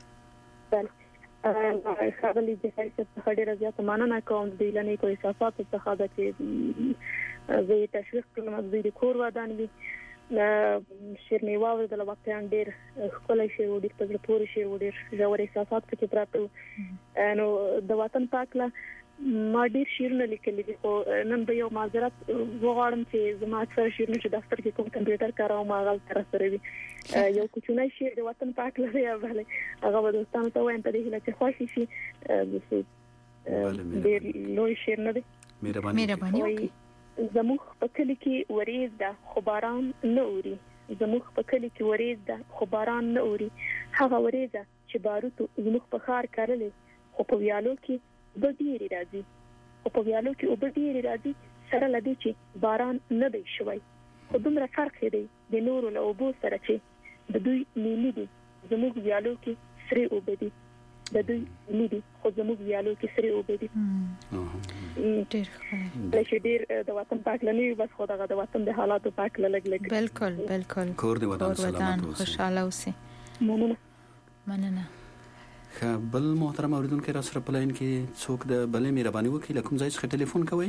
Speaker 9: بله خاغلی جعفري صاحب څخه ډیره زیاته مننه کوم د اعلانې کو احساساتو څخه ده چې زه تشویق کړم چې د کور ودان وي. شعر مې واورېدل واقعا ډېر ښکلی شعر و ډېر په زړه پورې شعر و ډېر ژور احساسات پکې پراته وو. نو د وطن په هکله ما ډېر شعرونه لیکلي دي خو نن به یو معذرت وغواړم چې زما اکثره شعرونه چې دفتر کې کوم کمپیوټر کاروم هغه هلته راسره وي. یو کوچنی شعر د وطن په هکله دی بله هغه به دوستانو ته وایم په دې هیله چې خوښ شي. ډېر لوی شعر نه دی.
Speaker 7: مهرباني وکړئ.
Speaker 9: زموږ په کلی کې وریځ ده خو باران نه اوري. زموږ په کلی کې وریځ ده خو باران نه اوري. هغه وریځه چې باروتو زموږ په ښار کرلې خو په ویالو کې اوبه ډېرې راځي خو په ویالو کې اوبه ډېرې راځي سره له دې چې باران نه دی شوی. خو دومره فرق دی د نورو له اوبو سره چې د دوی نیلي دي زموږ ویالو کې سرې اوبه دي د دوی نیلي دي خو زموږ ویالو کې سرې اوبه دي. ډېر ښه. چې ډېر د وطن پاک لنی بس خو دغه د وطن د حالاتو پاک لګ لګ.
Speaker 7: بالکل بالکل.
Speaker 8: کور دی وطن سلامت اوسه.
Speaker 7: خوشاله اوسه.
Speaker 9: مننه.
Speaker 7: مننه.
Speaker 8: بل محترم اوریدونکو را سره په لاین کې څوک د بلې مهرباني وکړي لکه کوم ځای څخه ټلیفون کوي.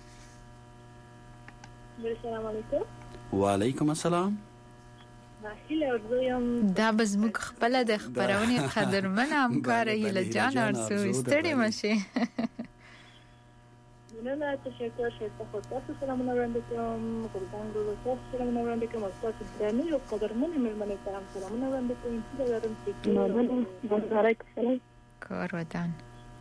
Speaker 9: السلام علیکم.
Speaker 8: وعلیکم السلام.
Speaker 7: دا بزموږ خپل د خبرونه قدرمن همکار هیله جان ارسو ستړي مشه.
Speaker 9: مننه تشکر شیخ خود تاسو سلامونه وړاندې کوم قربان ګل تاسو سلامونه وړاندې کوم تاسو درنه یو قدرمن مېلمنه ته سلامونه وړاندې کوم چې لرم چې وعلیکم السلام.
Speaker 7: کور ودان.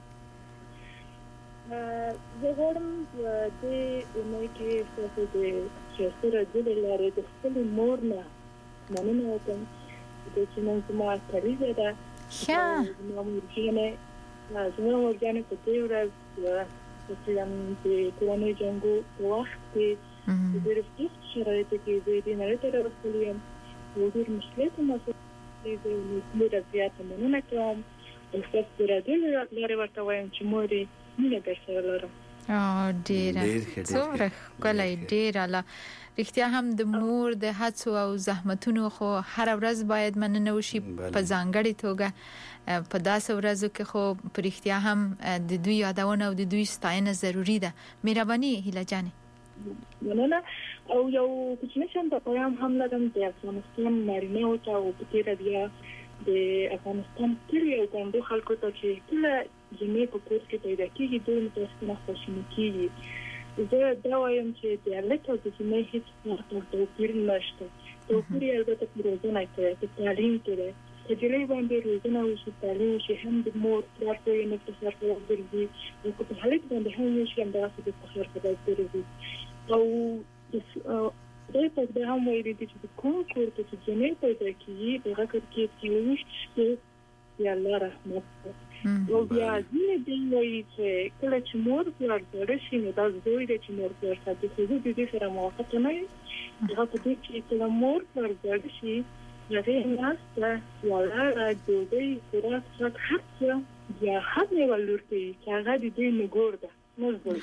Speaker 9: زه غواړم د نوې کې تاسو د شیخره د لارې د خپل مور نه مننه وکړم د چې نن زما تاریخ ده.
Speaker 7: ښه.
Speaker 9: زما مورجانه زما مورجانه په دې ورځ چې هم د کورنۍ جنګو په وخت کې د ډېرو سختو شرایطو کې زه دې نړۍ ته راوستلې یم. یو ډېر مشکلات مسؤلیت دی نو ډېره زیاته مننه کوم او ستاسو د راډیو له لارې ورته وایم چې مور یې مینه درسره لرم.
Speaker 7: ډېره څومره ښکلی ډېر اعلی. رښتیا هم د مور د هڅو او زحمتونو خو هر ورځ باید مننه وشي په ځانګړې توګه په داسې ورځو کې خو په رښتیا هم د دوی یادونه او د دوی ستاینه ضروری ده. مهرباني هیله جانې.
Speaker 9: مننه. او یو کوچنی شان په پیغام هم لرم د افغانستان نارینه او ته او په تیر بیا د افغانستان ټول یو ګوندو خلکو ته چې کله جمعې په کور کې پیدا کېږي دوی متاسفانه خوشحالي کېږي. زه دا وایم چې د هلک او د جمعې هیڅ فرق توپیر نشته. توپیر یې البته په روزنه کې په تعلیم کې دی. په جلۍ باندې روزنه وشي تعلیم وشي هم د مور پلار ته یې نه په سر کې وګرځي او که په هلک باندې هم وشي همداسې د په سر کې وګرځي. او خدای پاک دا هم ویلي دي چې د کوم کور ته چې جمعې پیدا کېږي د هغه کور کې چې وویشت شي د الله رحمت او بیا دې دی وایي چې کله چې مور ورته شي نو دا زوی د چې مور ورته د خو دې سره موافقه نه وي هغه په دې چې کله مور ورته شي هغه ناسته ولا د دې خوراک څخه هرڅه بیا هم ولورتي چې هغه دې نه ګورده نه زوی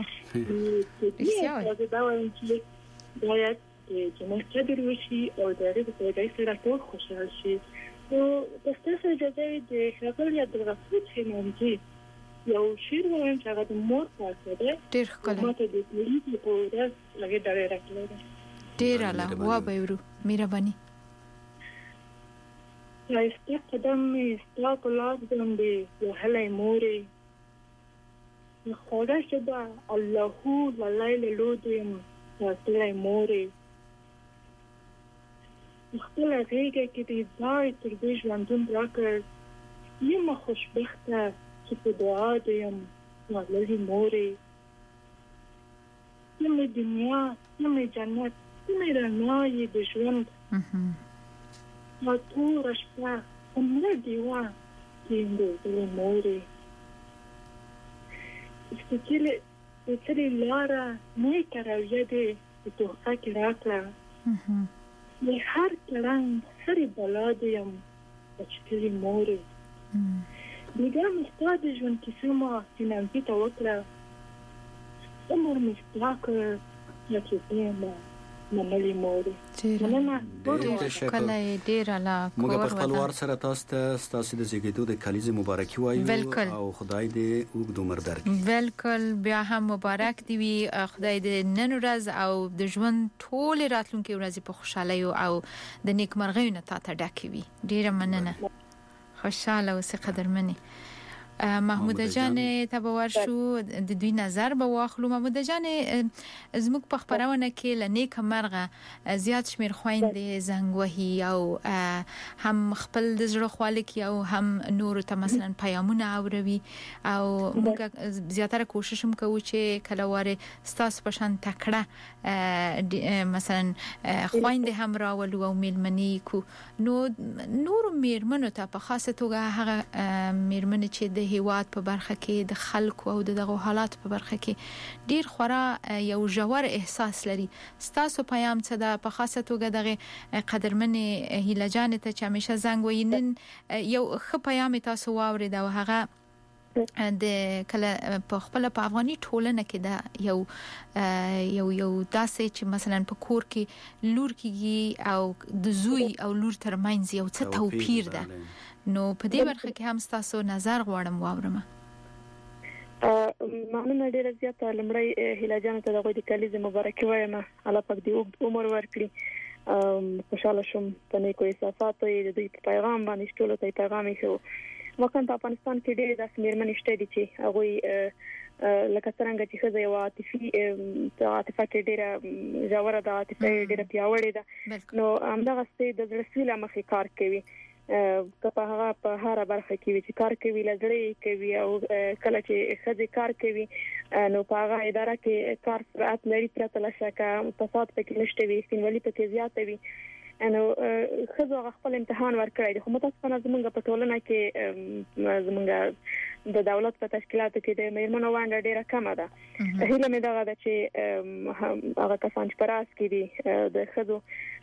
Speaker 9: چې دا وایي چې باید چې موږ قدر وشي او د هغې په پیدایش سره ټول خوشحال شي نو په ستاسو اجازه وي د ښاغلي عبدالغفور خیمانجي یو شعر ووایم چې هغه د مور په اړه دی
Speaker 7: ډېر ښکلی
Speaker 9: ما ته د پولیسو په ورځ هغې ډالۍ راکړې ده
Speaker 7: ډېر اعلی وابه ورو مهرباني
Speaker 9: ښایسته قدم مې ستا په لاس باندې وهلی مورې خوږه ژبه اللهو لالی له لودو یم ساتلی مورې خپله غېږه کې دې ځای تر دې ژوندون راکړ یمه خوشبخته چې په دعا دې یم واللې مورې یمې دنیا یمې جنت یمې رڼا یې د ژوند ما توره شپه همره ډېوه کېندېدلې مورې سپېڅلې لاره نیکه رویه دې په تحفه کې راکړه د هر کړنګ هرې بلا دې یم بچکلې مورې بیګا مې ستا د ژوند کیسه ما سینانځي ته وکړه عمر مې ستا کړ یا چې زه یم منلې مورې مننه
Speaker 7: ډېر ښکلی ډېر اعلی
Speaker 8: موږ په خپل وار سره تاسو ته ستاسو د زیږېدو د کلیزې مبارکي وایو او خدای دې اوږد عمر درکړي
Speaker 7: بالکل بیا هم مبارک دی وي خدای دې نن ورځ او د ژوند ټول راتلونکي ورځې په خوشحالۍ او د نیکمرغیو نه تاته ډکې وي ډېره مننه خوشاله اوسې قدرمنې محمود جان ته به ورشو د دوی نظر به واخلو. محمود جان زموږ په خبرونه کې لنیک مرغه زیات شمیر خويندې زنګ وهي او هم خپل د زړه خالق او هم نور ته مثلا پیغامونه اوروي او موږ زیاتره کوشش کوو چې کله واره ستاسو په شان تکړه مثلا خويندې هم راولو او میلمنې کو نو نور میرمنو ته په خاصه توګه هغه میرمنې چې د هیواد په برخه کې د خلکو او دغه حالات په برخه کې ډیر خورا یو ژور احساس لري. ستاسو پیغام څه ده په خاصه توګه دغه قدرمنې هیله جان ته چې همیشه زنګ وینن یو ښه پیغام تاسو واورید او هغه د کله په خپل په افغاني ټولنه کې دا یو یو یو داسې چې مثلا په کور کې لور کېږي او د زوی او لور ترمنځ یو څه توپیر ده نو په دې برخه کې هم تاسو نظر غواړم واورم.
Speaker 9: معنی ډیره زیاته لمړی هیله جان ته د غوډي کلیزه مبارکي وایم الله پاک دې عمر ورکړي خوشاله شم په نیکو احساساتو د دې پیغام باندې ټول ته پیغام یې شو وکړ په افغانستان کې ډېر داسې میرمنې شته دي چې هغه لکه څنګه چې خزه یو عاطفي عاطفه کې ډېر ژوره ده عاطفه ډېر پیاوړې ده نو همدغه ستې د زړه مخې کار کوي که په هغه په هر برخه کې چې کار کوي لږړې کوي او کله چې خزه کار کوي نو په هغه اداره کې کار سرعت لري پرته له شکه فساد پکې نشته وي سپینولي پکې زیاته وي انو خزو خپل امتحان ورکړی دی خو متاسفانه زمونږ په ټولنه کې زمونږ د دولت په تشکیلاتو کې د میرمنو ونډه ډیره کمه ده. هیله مې دغه ده چې هغه کسان چې پراس کې دي د خزو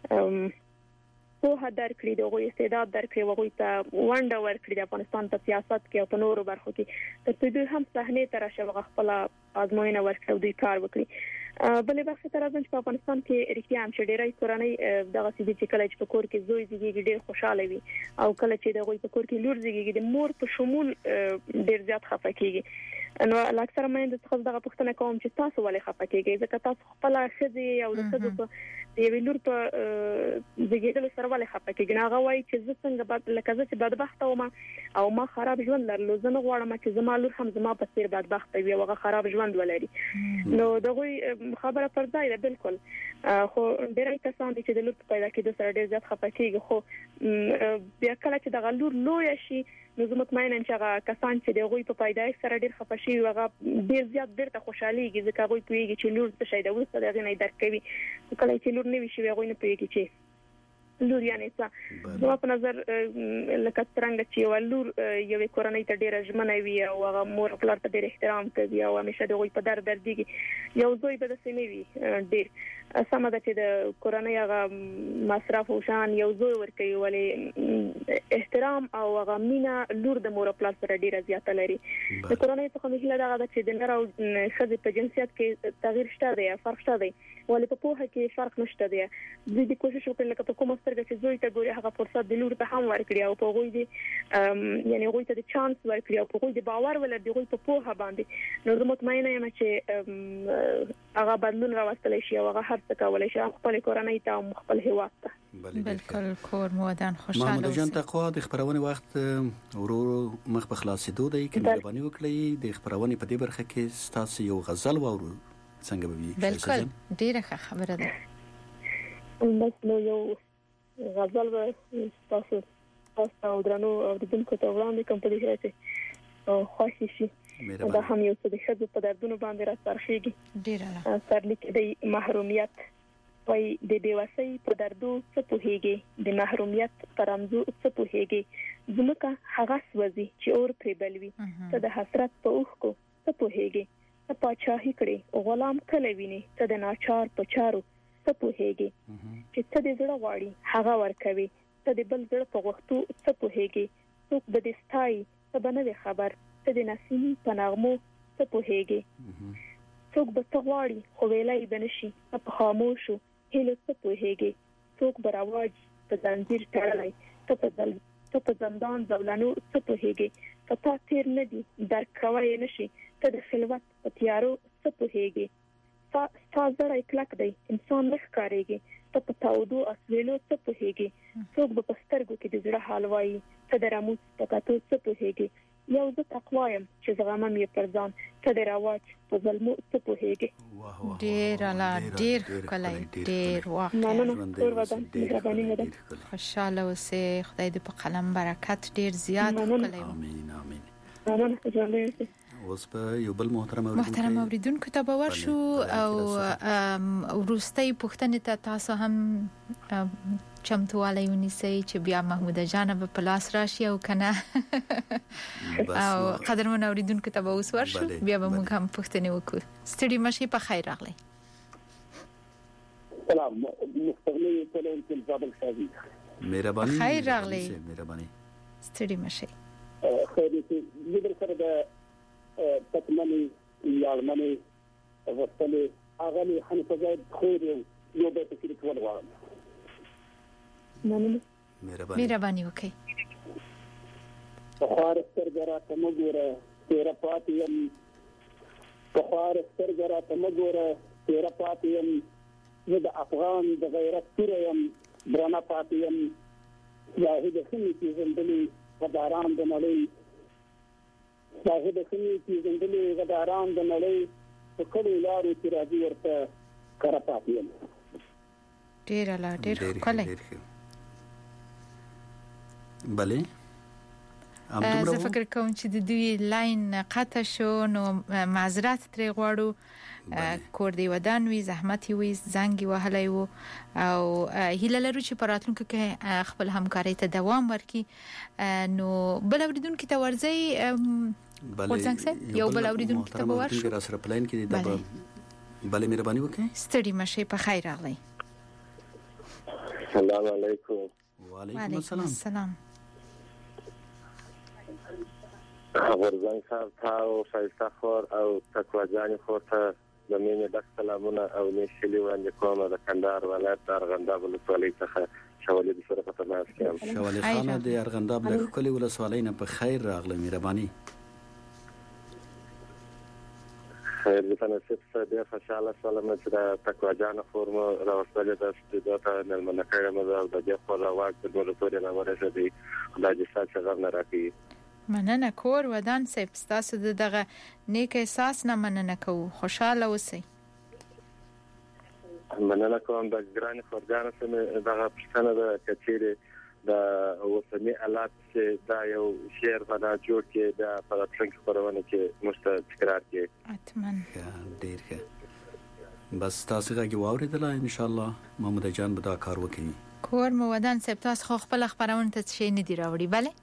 Speaker 9: په هدر کړی د غوي استعداد درکړي وغوي ته ونډه ورکړي د افغانستان په سیاست کې او په نورو برخو کې تر دې هم صحنه تر شوغه خپل آزموینه ورکړي دوی کار وکړي. بلې برخه تر ځان په افغانستان کې اړتیا هم شډيرای کورنۍ دغه سيدي چې کله چې په کور کې زوی زیږي ډېر خوشاله وي او کله چې د غوي په کور کې لور زیږي د مور په شمول ډېر زیات خفه کیږي نو اکثر مې د څه دغه پوښتنه کوم چې تاسو ولې خفه کیږئ ځکه تاسو خپل خزي او د خزو په د یو لور په زیږیدل سره ولې خفه کیږي هغه وایي چې زه څنګه بد لکه زه چې بدبخت وم او ما خراب ژوند لرلو زه نه غواړم چې زما لور هم زما په څیر بدبخت وي او هغه خراب ژوند ولري نو دغه خبره پر ځای ده بالکل خو ډېر کسان دي چې د لور پیدا کېدو سره ډېر زیات خفه کیږي خو بیا کله چې د لور لوی شي نو زه مطمئنه یم چې هغه کسان چې د غوي په پیدایش سره ډېر خفه شي هغه ډېر زیات ډېر خوشحاليږي ځکه غوي پیږي چې لور څه شي د وسته دغه نه درک کوي کله چې لور نه وي شي غوي نه پیږي چې لور یعنی څه زما په نظر لکه څنګه چې یو لور یو کورنۍ ته ډیره ژمنه وي او هغه مور خپل ته ډیر احترام کوي او همیشه د غوي په در درديږي یو زوی به د سیمې وي ډیر سم ده چې د کورنۍ هغه مصرف او شان یو زوی ورکوي ولې احترام او هغه مینا لور د مور خپل سره ډیره زیاته لري د کورنۍ څخه مهله دا چې د نر او ښځې په جنسیت کې تغییر شته دی فرق شته دی ولې په پوهه کې فرق نشته دی د دې کوشش وکړل لکه په کومه سترګه چې زوی ته ګوري هغه فرصت د لور ته هم ورکړي او په غوي دي یعنی غوي ته د چانس ورکړي او په غوي د باور ولر دی غوي په پوهه باندې نو زه مطمئنه یم چې هغه بدلون راوستل شي او هغه هر څه کولای شي خپل کورنۍ ته او خپل هیواد ته
Speaker 7: بالکل کور مودان خوشاله
Speaker 8: محمد جان تقوا د خبرونه وخت ورو مخ په خلاصېدو دی کې مهرباني وکړئ د خبرونه په دې برخه کې ستاسو یو غزل وورو څنګه به وي
Speaker 7: بالکل ډیره ښه خبره ده
Speaker 9: بس نو یو غزل به تاسو تاسو درنو اوریدونکو ته وړاندې کوم په دې چې او خوشی شي دا هم یو څه د ښځو په دردونو باندې راځي
Speaker 7: ډیره
Speaker 9: سرلیک د محرومیت وای د بیوسۍ په دردو څه پوهیږي د محرومیت پرمزو څه پوهیږي زمکه هغه سوځي چې اور پرې بلوي ته د حسرت په اوخ کو څه پوهیږي ته پاچاهي کړي غلام کله ویني ته د ناچار په چارو څه پوهیږي چې ته د زړه غواړي هغه ورکوي ته د بل زړه په غوښتو څه پوهیږي څوک به د ستای ته بنه خبر ته د نسیم په نغمو څه پوهیږي څوک به ته غواړي خو ویلای بنشي په خاموشو هله څه پوهیږي څوک به راوځي په زنجیر تړلای ته په ځل ته په زندان ځولانو څه پوهیږي پتا تیر نه دي درک کوي نشي ته د خلوت په تیارو څه پوهیږي فازر کلک دی انسان نه ښکاريږي ته په تاودو اسویلو څه پوهیږي څوک به پسترګو کې د زړه حال وایي ته د رموز په کاتو څه پوهیږي یو زه تقوایم چې زغمم یې پر ځان ته د راواج په ظلمو څه پوهیږي
Speaker 7: ډیر الا ډیر کلای ډیر واقعي خوشاله اوسه خدای دې په قلم برکت ډیر زیات کړي
Speaker 8: امين امين
Speaker 9: امين
Speaker 8: اوس په یو بل محترم
Speaker 7: محترم اوریدونکو ته باور شو او ورستۍ پښتنې ته تاسو هم چمتوالی ونیسئ چې بیا محمود جان په پلاس راشي او کنه او قدرمن اوریدونکو ته به اوس ورشو بیا به موږ هم پښتنې وکړو ستړي مشي په خیر راغلی
Speaker 12: سلام مستغنی تلون تل زابل شادي
Speaker 8: مهرباني
Speaker 7: خیر راغلی
Speaker 8: مهرباني
Speaker 7: ستړي مشي
Speaker 12: خیر دې دې سره د تکمنی یارمنی وصله اغلی حنفزاد خور یو به تکلیف ولغواړم
Speaker 7: مهرباني مهرباني وکي
Speaker 12: بخار سترګرا تمګوره تیرا پاتیم بخار سترګرا تمګوره تیرا پاتیم زه د افغان د غیرت توریم برنا پاتیم زاهد خمی کی زندلی غداران د نړۍ زاهد خمی کی زندلی غداران د نړۍ په کلو لارو چې راځي ورته کرا پاتیم
Speaker 7: ډیر لا ډیر کله
Speaker 8: بله
Speaker 7: زه فکر کوم چې د دوی لاین قطع شو نو معذرت ترې غواړو کور دی ودان وی زحمت وی زنګ وهلای وو او هیله لرو چې پراتلونکو کې خپل همکاري ته دوام ورکړي نو بل اوریدونکو ته ورځي
Speaker 8: بله
Speaker 7: یو بل اوریدونکو ته ورشو
Speaker 8: را سره پلان کې د بله مهرباني وکړئ
Speaker 7: ستړي مشه په خیر راغلی
Speaker 10: السلام علیکم
Speaker 8: وعلیکم السلام
Speaker 7: السلام
Speaker 10: ورزنګ صاحب تاسو شایسته خور او تقوا جان خور ته د مینې د سلامونه او نشلي وړاندې کوم د کندهار ولایت د ارغنداب ولسوالۍ څخه شوالې د سره په تماس کې
Speaker 8: شوالې خانه د ارغنداب له کلي ولسوالۍ نه په خیر راغله مهرباني
Speaker 10: خیر د تناسب سره د خوشاله سلام چې د تقوا جان خور مو راوستل د استعداد نه منکه مو د دې خپل واک د ولسوالۍ نه ورسېدي خدای دې ساتي غوښنه راکړي
Speaker 7: مننه کور ودان سپ تاسو دغه نیک احساس نه مننه کوو خوشاله اوسئ
Speaker 10: مننه کوم د ګران خورګان سره دغه پښتنه د کچېره د وسمي آلات چې دا یو شعر باندې جوړ کې د پراتلونکو خبرونه کې مشته تکرار کې
Speaker 7: اتمن
Speaker 8: ډیر ښه بس تاسو غږی واوریدل ان شاء الله محمود جان به دا کار وکړي
Speaker 7: کور مو ودان سپ تاسو خو خپل خبرونه ته شي نه دی راوړي bale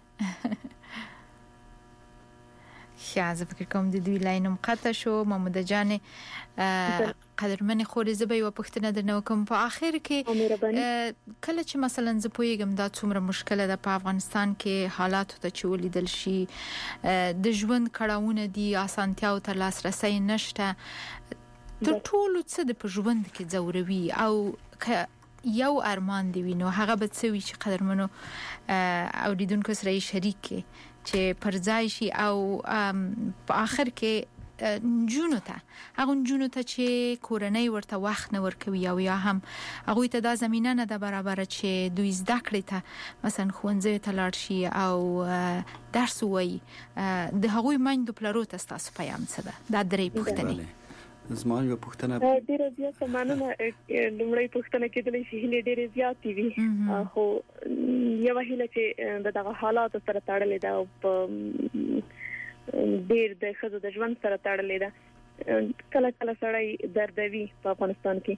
Speaker 7: خیاز فکر کوم د دوی لاینم قطع شو محمود جان قدرمن خوري زبې و پښتنه درنو کوم په اخر کې کله چې مثلا ز پویګم دا څومره مشکله ده په افغانستان کې حالات ته چولې دل شي د ژوند کړهونه دي اسانتیا او تر لاسرسي نشته تر ټولو څه د په ژوند کې ضروري او یو ارمان دی نو هغه به څه وي چې قدرمنو او دیدونکو سره شریک چې پرځای شي او په اخر کې جنونو ته هغه جنونو ته چې کورنۍ ورته وخت نه ورکوي او یا هم هغه ته دا زمينه نه ده برابر چې دوی زده کړې ته مثلا خوندې ته لاړ شي او درس وایي د هغوی منډو پلارو ته تاسو پیغام څه ده دا درې پوښتنې
Speaker 9: زما یو پوښتنه ډیره زیاته مانونه لمړی پوښتنه کېدلې چې هلي ډیره زیاتې وي خو یو هله چې دغه حالات سره تړلې ده او ډیر د خزو د ژوند سره تړلې ده کله کله سړی دردوي په افغانستان کې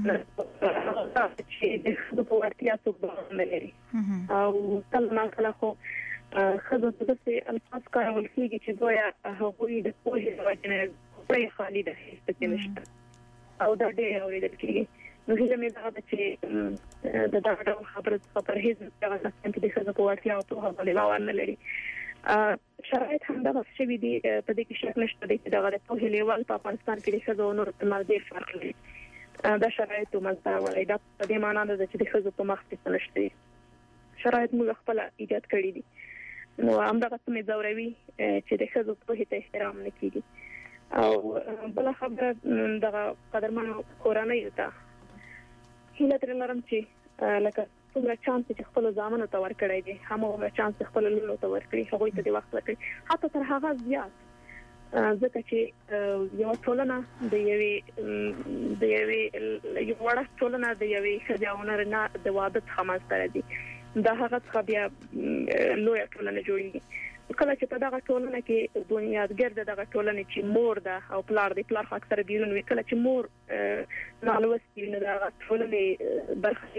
Speaker 9: چې د خزو په ورتیا څوک نه لري او کله نه کله خو خزو څه الفاظ کارول کېږي چې دوی هغوی د پوهې وجنه پرې خالي ده چې نشته او دا ډېر اورېدل کېږي نو هیله مې دا ده چې د دا ډول خبرو څخه پرهیز وکړو چې د خزو په ورتیا او په هغه باور نه لري شرایط هم دا شوي دي په دې کې شک نشته چې دا غوړې په هلیوال په افغانستان کې د خزو نور مالدې فرق لري دا شرایط مزه ولې دا په دې معنی ده چې د خزو په مخ کې نشته شرایط موږ خپل ایجاد کړی دي نو هم دا څه مې ضروري چې د خزو په هیته احترام نه کیږي او بل خبره دغه قدرمنو کورنۍ ته هیله تر لرم چې لکه څومره چانس چې خپل ځامن ته ورکړی دي همغه چانس خپل لولو ته ورکړي هغه ته د وخت ورکړي حتی تر هغه زیات ځکه چې یو ټولنه د یوې د یوې یو وړه ټولنه د یوې خځاونه نه د واده خماس تر دي دا هغه څه بیا لوی ټولنه جوړیږي کله چې په دغه ټولنه کې بنیادګر دغه ټولنه چې مور ده او پلار دی پلار اکثر بیرون وی کله چې مور نالوستي نه دغه ټولنه برخه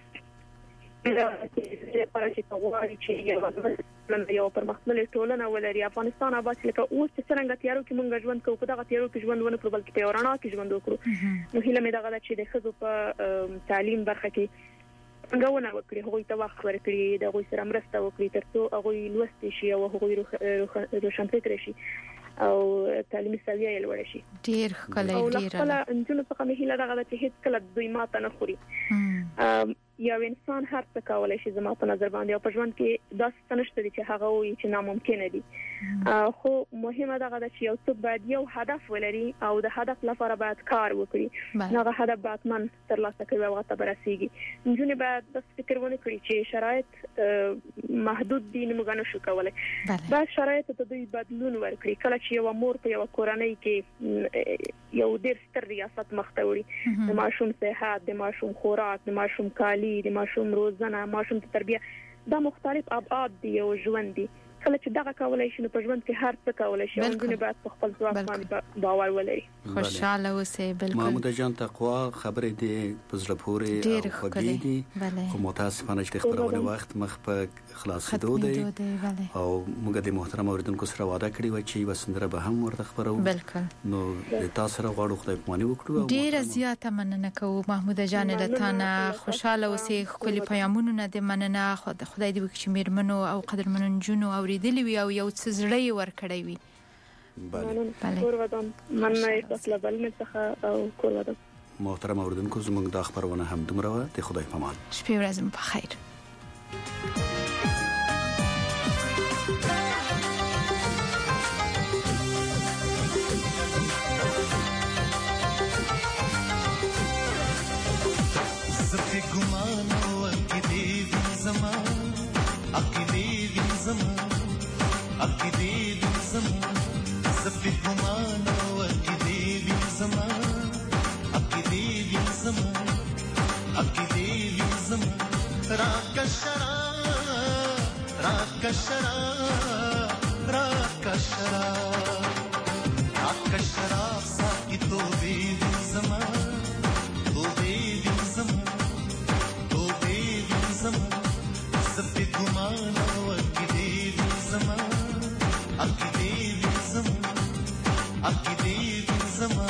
Speaker 9: دا چې پاره چې توغاري چې یو یو پرمختللې ټولنه ولري افغانستان آباد لکه اوس چې څنګه تیارو کې مونږ ژوند کوو په دغه تیارو کې ژوند ونه کړو بلکې په ورانه کې ژوند وکړو نو هیله مې دغه چې د خزو په تعلیم برخه کې څنګه ونه وکړي هغوی ته وخت ورکړي د هغوی سره مرسته وکړي ترڅو هغوی لوستي شي او هغوی روښانفکر شي او تعلیمي سویه یې لوړ شي
Speaker 7: ډیر ښکلی ډیر
Speaker 9: او خپل انجونو څخه مې هیله دغه چې هیڅ کله دوی ماته نه خوري یو انسان هر څه کولای شي زما په نظر باندې او په ژوند کې دا څه نشته چې هغه وي چې ناممکن دي خو مهمه ده چې یو څه باید یو هدف ولري او د هدف لپاره باید کار وکړي هغه هدف باید من تر لاسه کوي او هغه ته برسيږي نجونې باید د فکر ونه کړي چې شرایط محدود دي موږ نه شو کولای دا شرایط ته دوی بدلون ورکړي کله چې یو مور په یو کورنۍ کې یو ډېر ستر ریاست مخته وړي د ماشوم صحت د ماشوم خوراک د ماشوم کالی د ماشوم روزنه ماشوم تربیه دا مختلف ابعاد دي او ژوند دي کله چې دغه کولای شي نو په ژوند کې هر څه کولای شي موږ باید په خپل ځواک باندې باور ولري
Speaker 7: خوشاله اوسئ بالکل
Speaker 8: محمود جان تقوا خبرې دي پزړه پورې او خوږې دي خو متاسفانه چې خبرونه وخت مخ په خلاص دوه دي او موږ د محترم اوریدونکو سره وعده کړی و چې وسندره به هم ورته خبرو
Speaker 7: بالکل
Speaker 8: نو تاسو سره غواړو خدای په مانی وکړو
Speaker 7: ډیره زیاته مننه کوم محمود جان لتانا خوشاله اوسئ خپل پیغامونه نه د مننه خدای دې وکړي میرمنو او قدرمنو جنو او دلی وی او یو څه زړی ور کړی وي
Speaker 9: بله کور ودان مننه تاسو له بل څخه او کور ودان
Speaker 8: محترم اوریدونکو زموږ د خبرونه هم دومره و د خدای په امان
Speaker 7: شپه ورځ په خیر
Speaker 13: زفه ګمان او کې دې زمان اکیلې دې زمان اکیلې دې زمان زفه ګمان او کې دې زمان اکیلې دې زمان اکیلې دې زمان راکشرا راکشرا راکشرا راکشرا ساکی تو دې زمان تو دې زمان تو دې عقیدې وین زما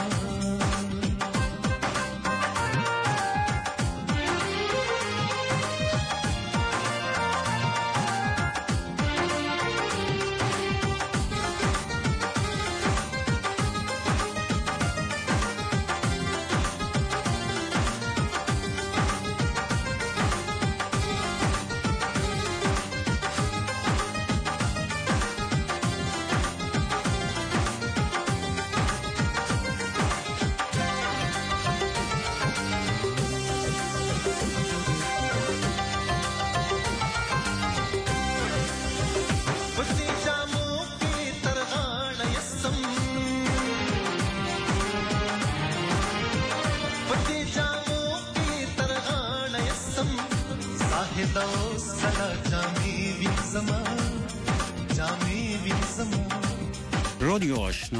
Speaker 8: رادیو آشنا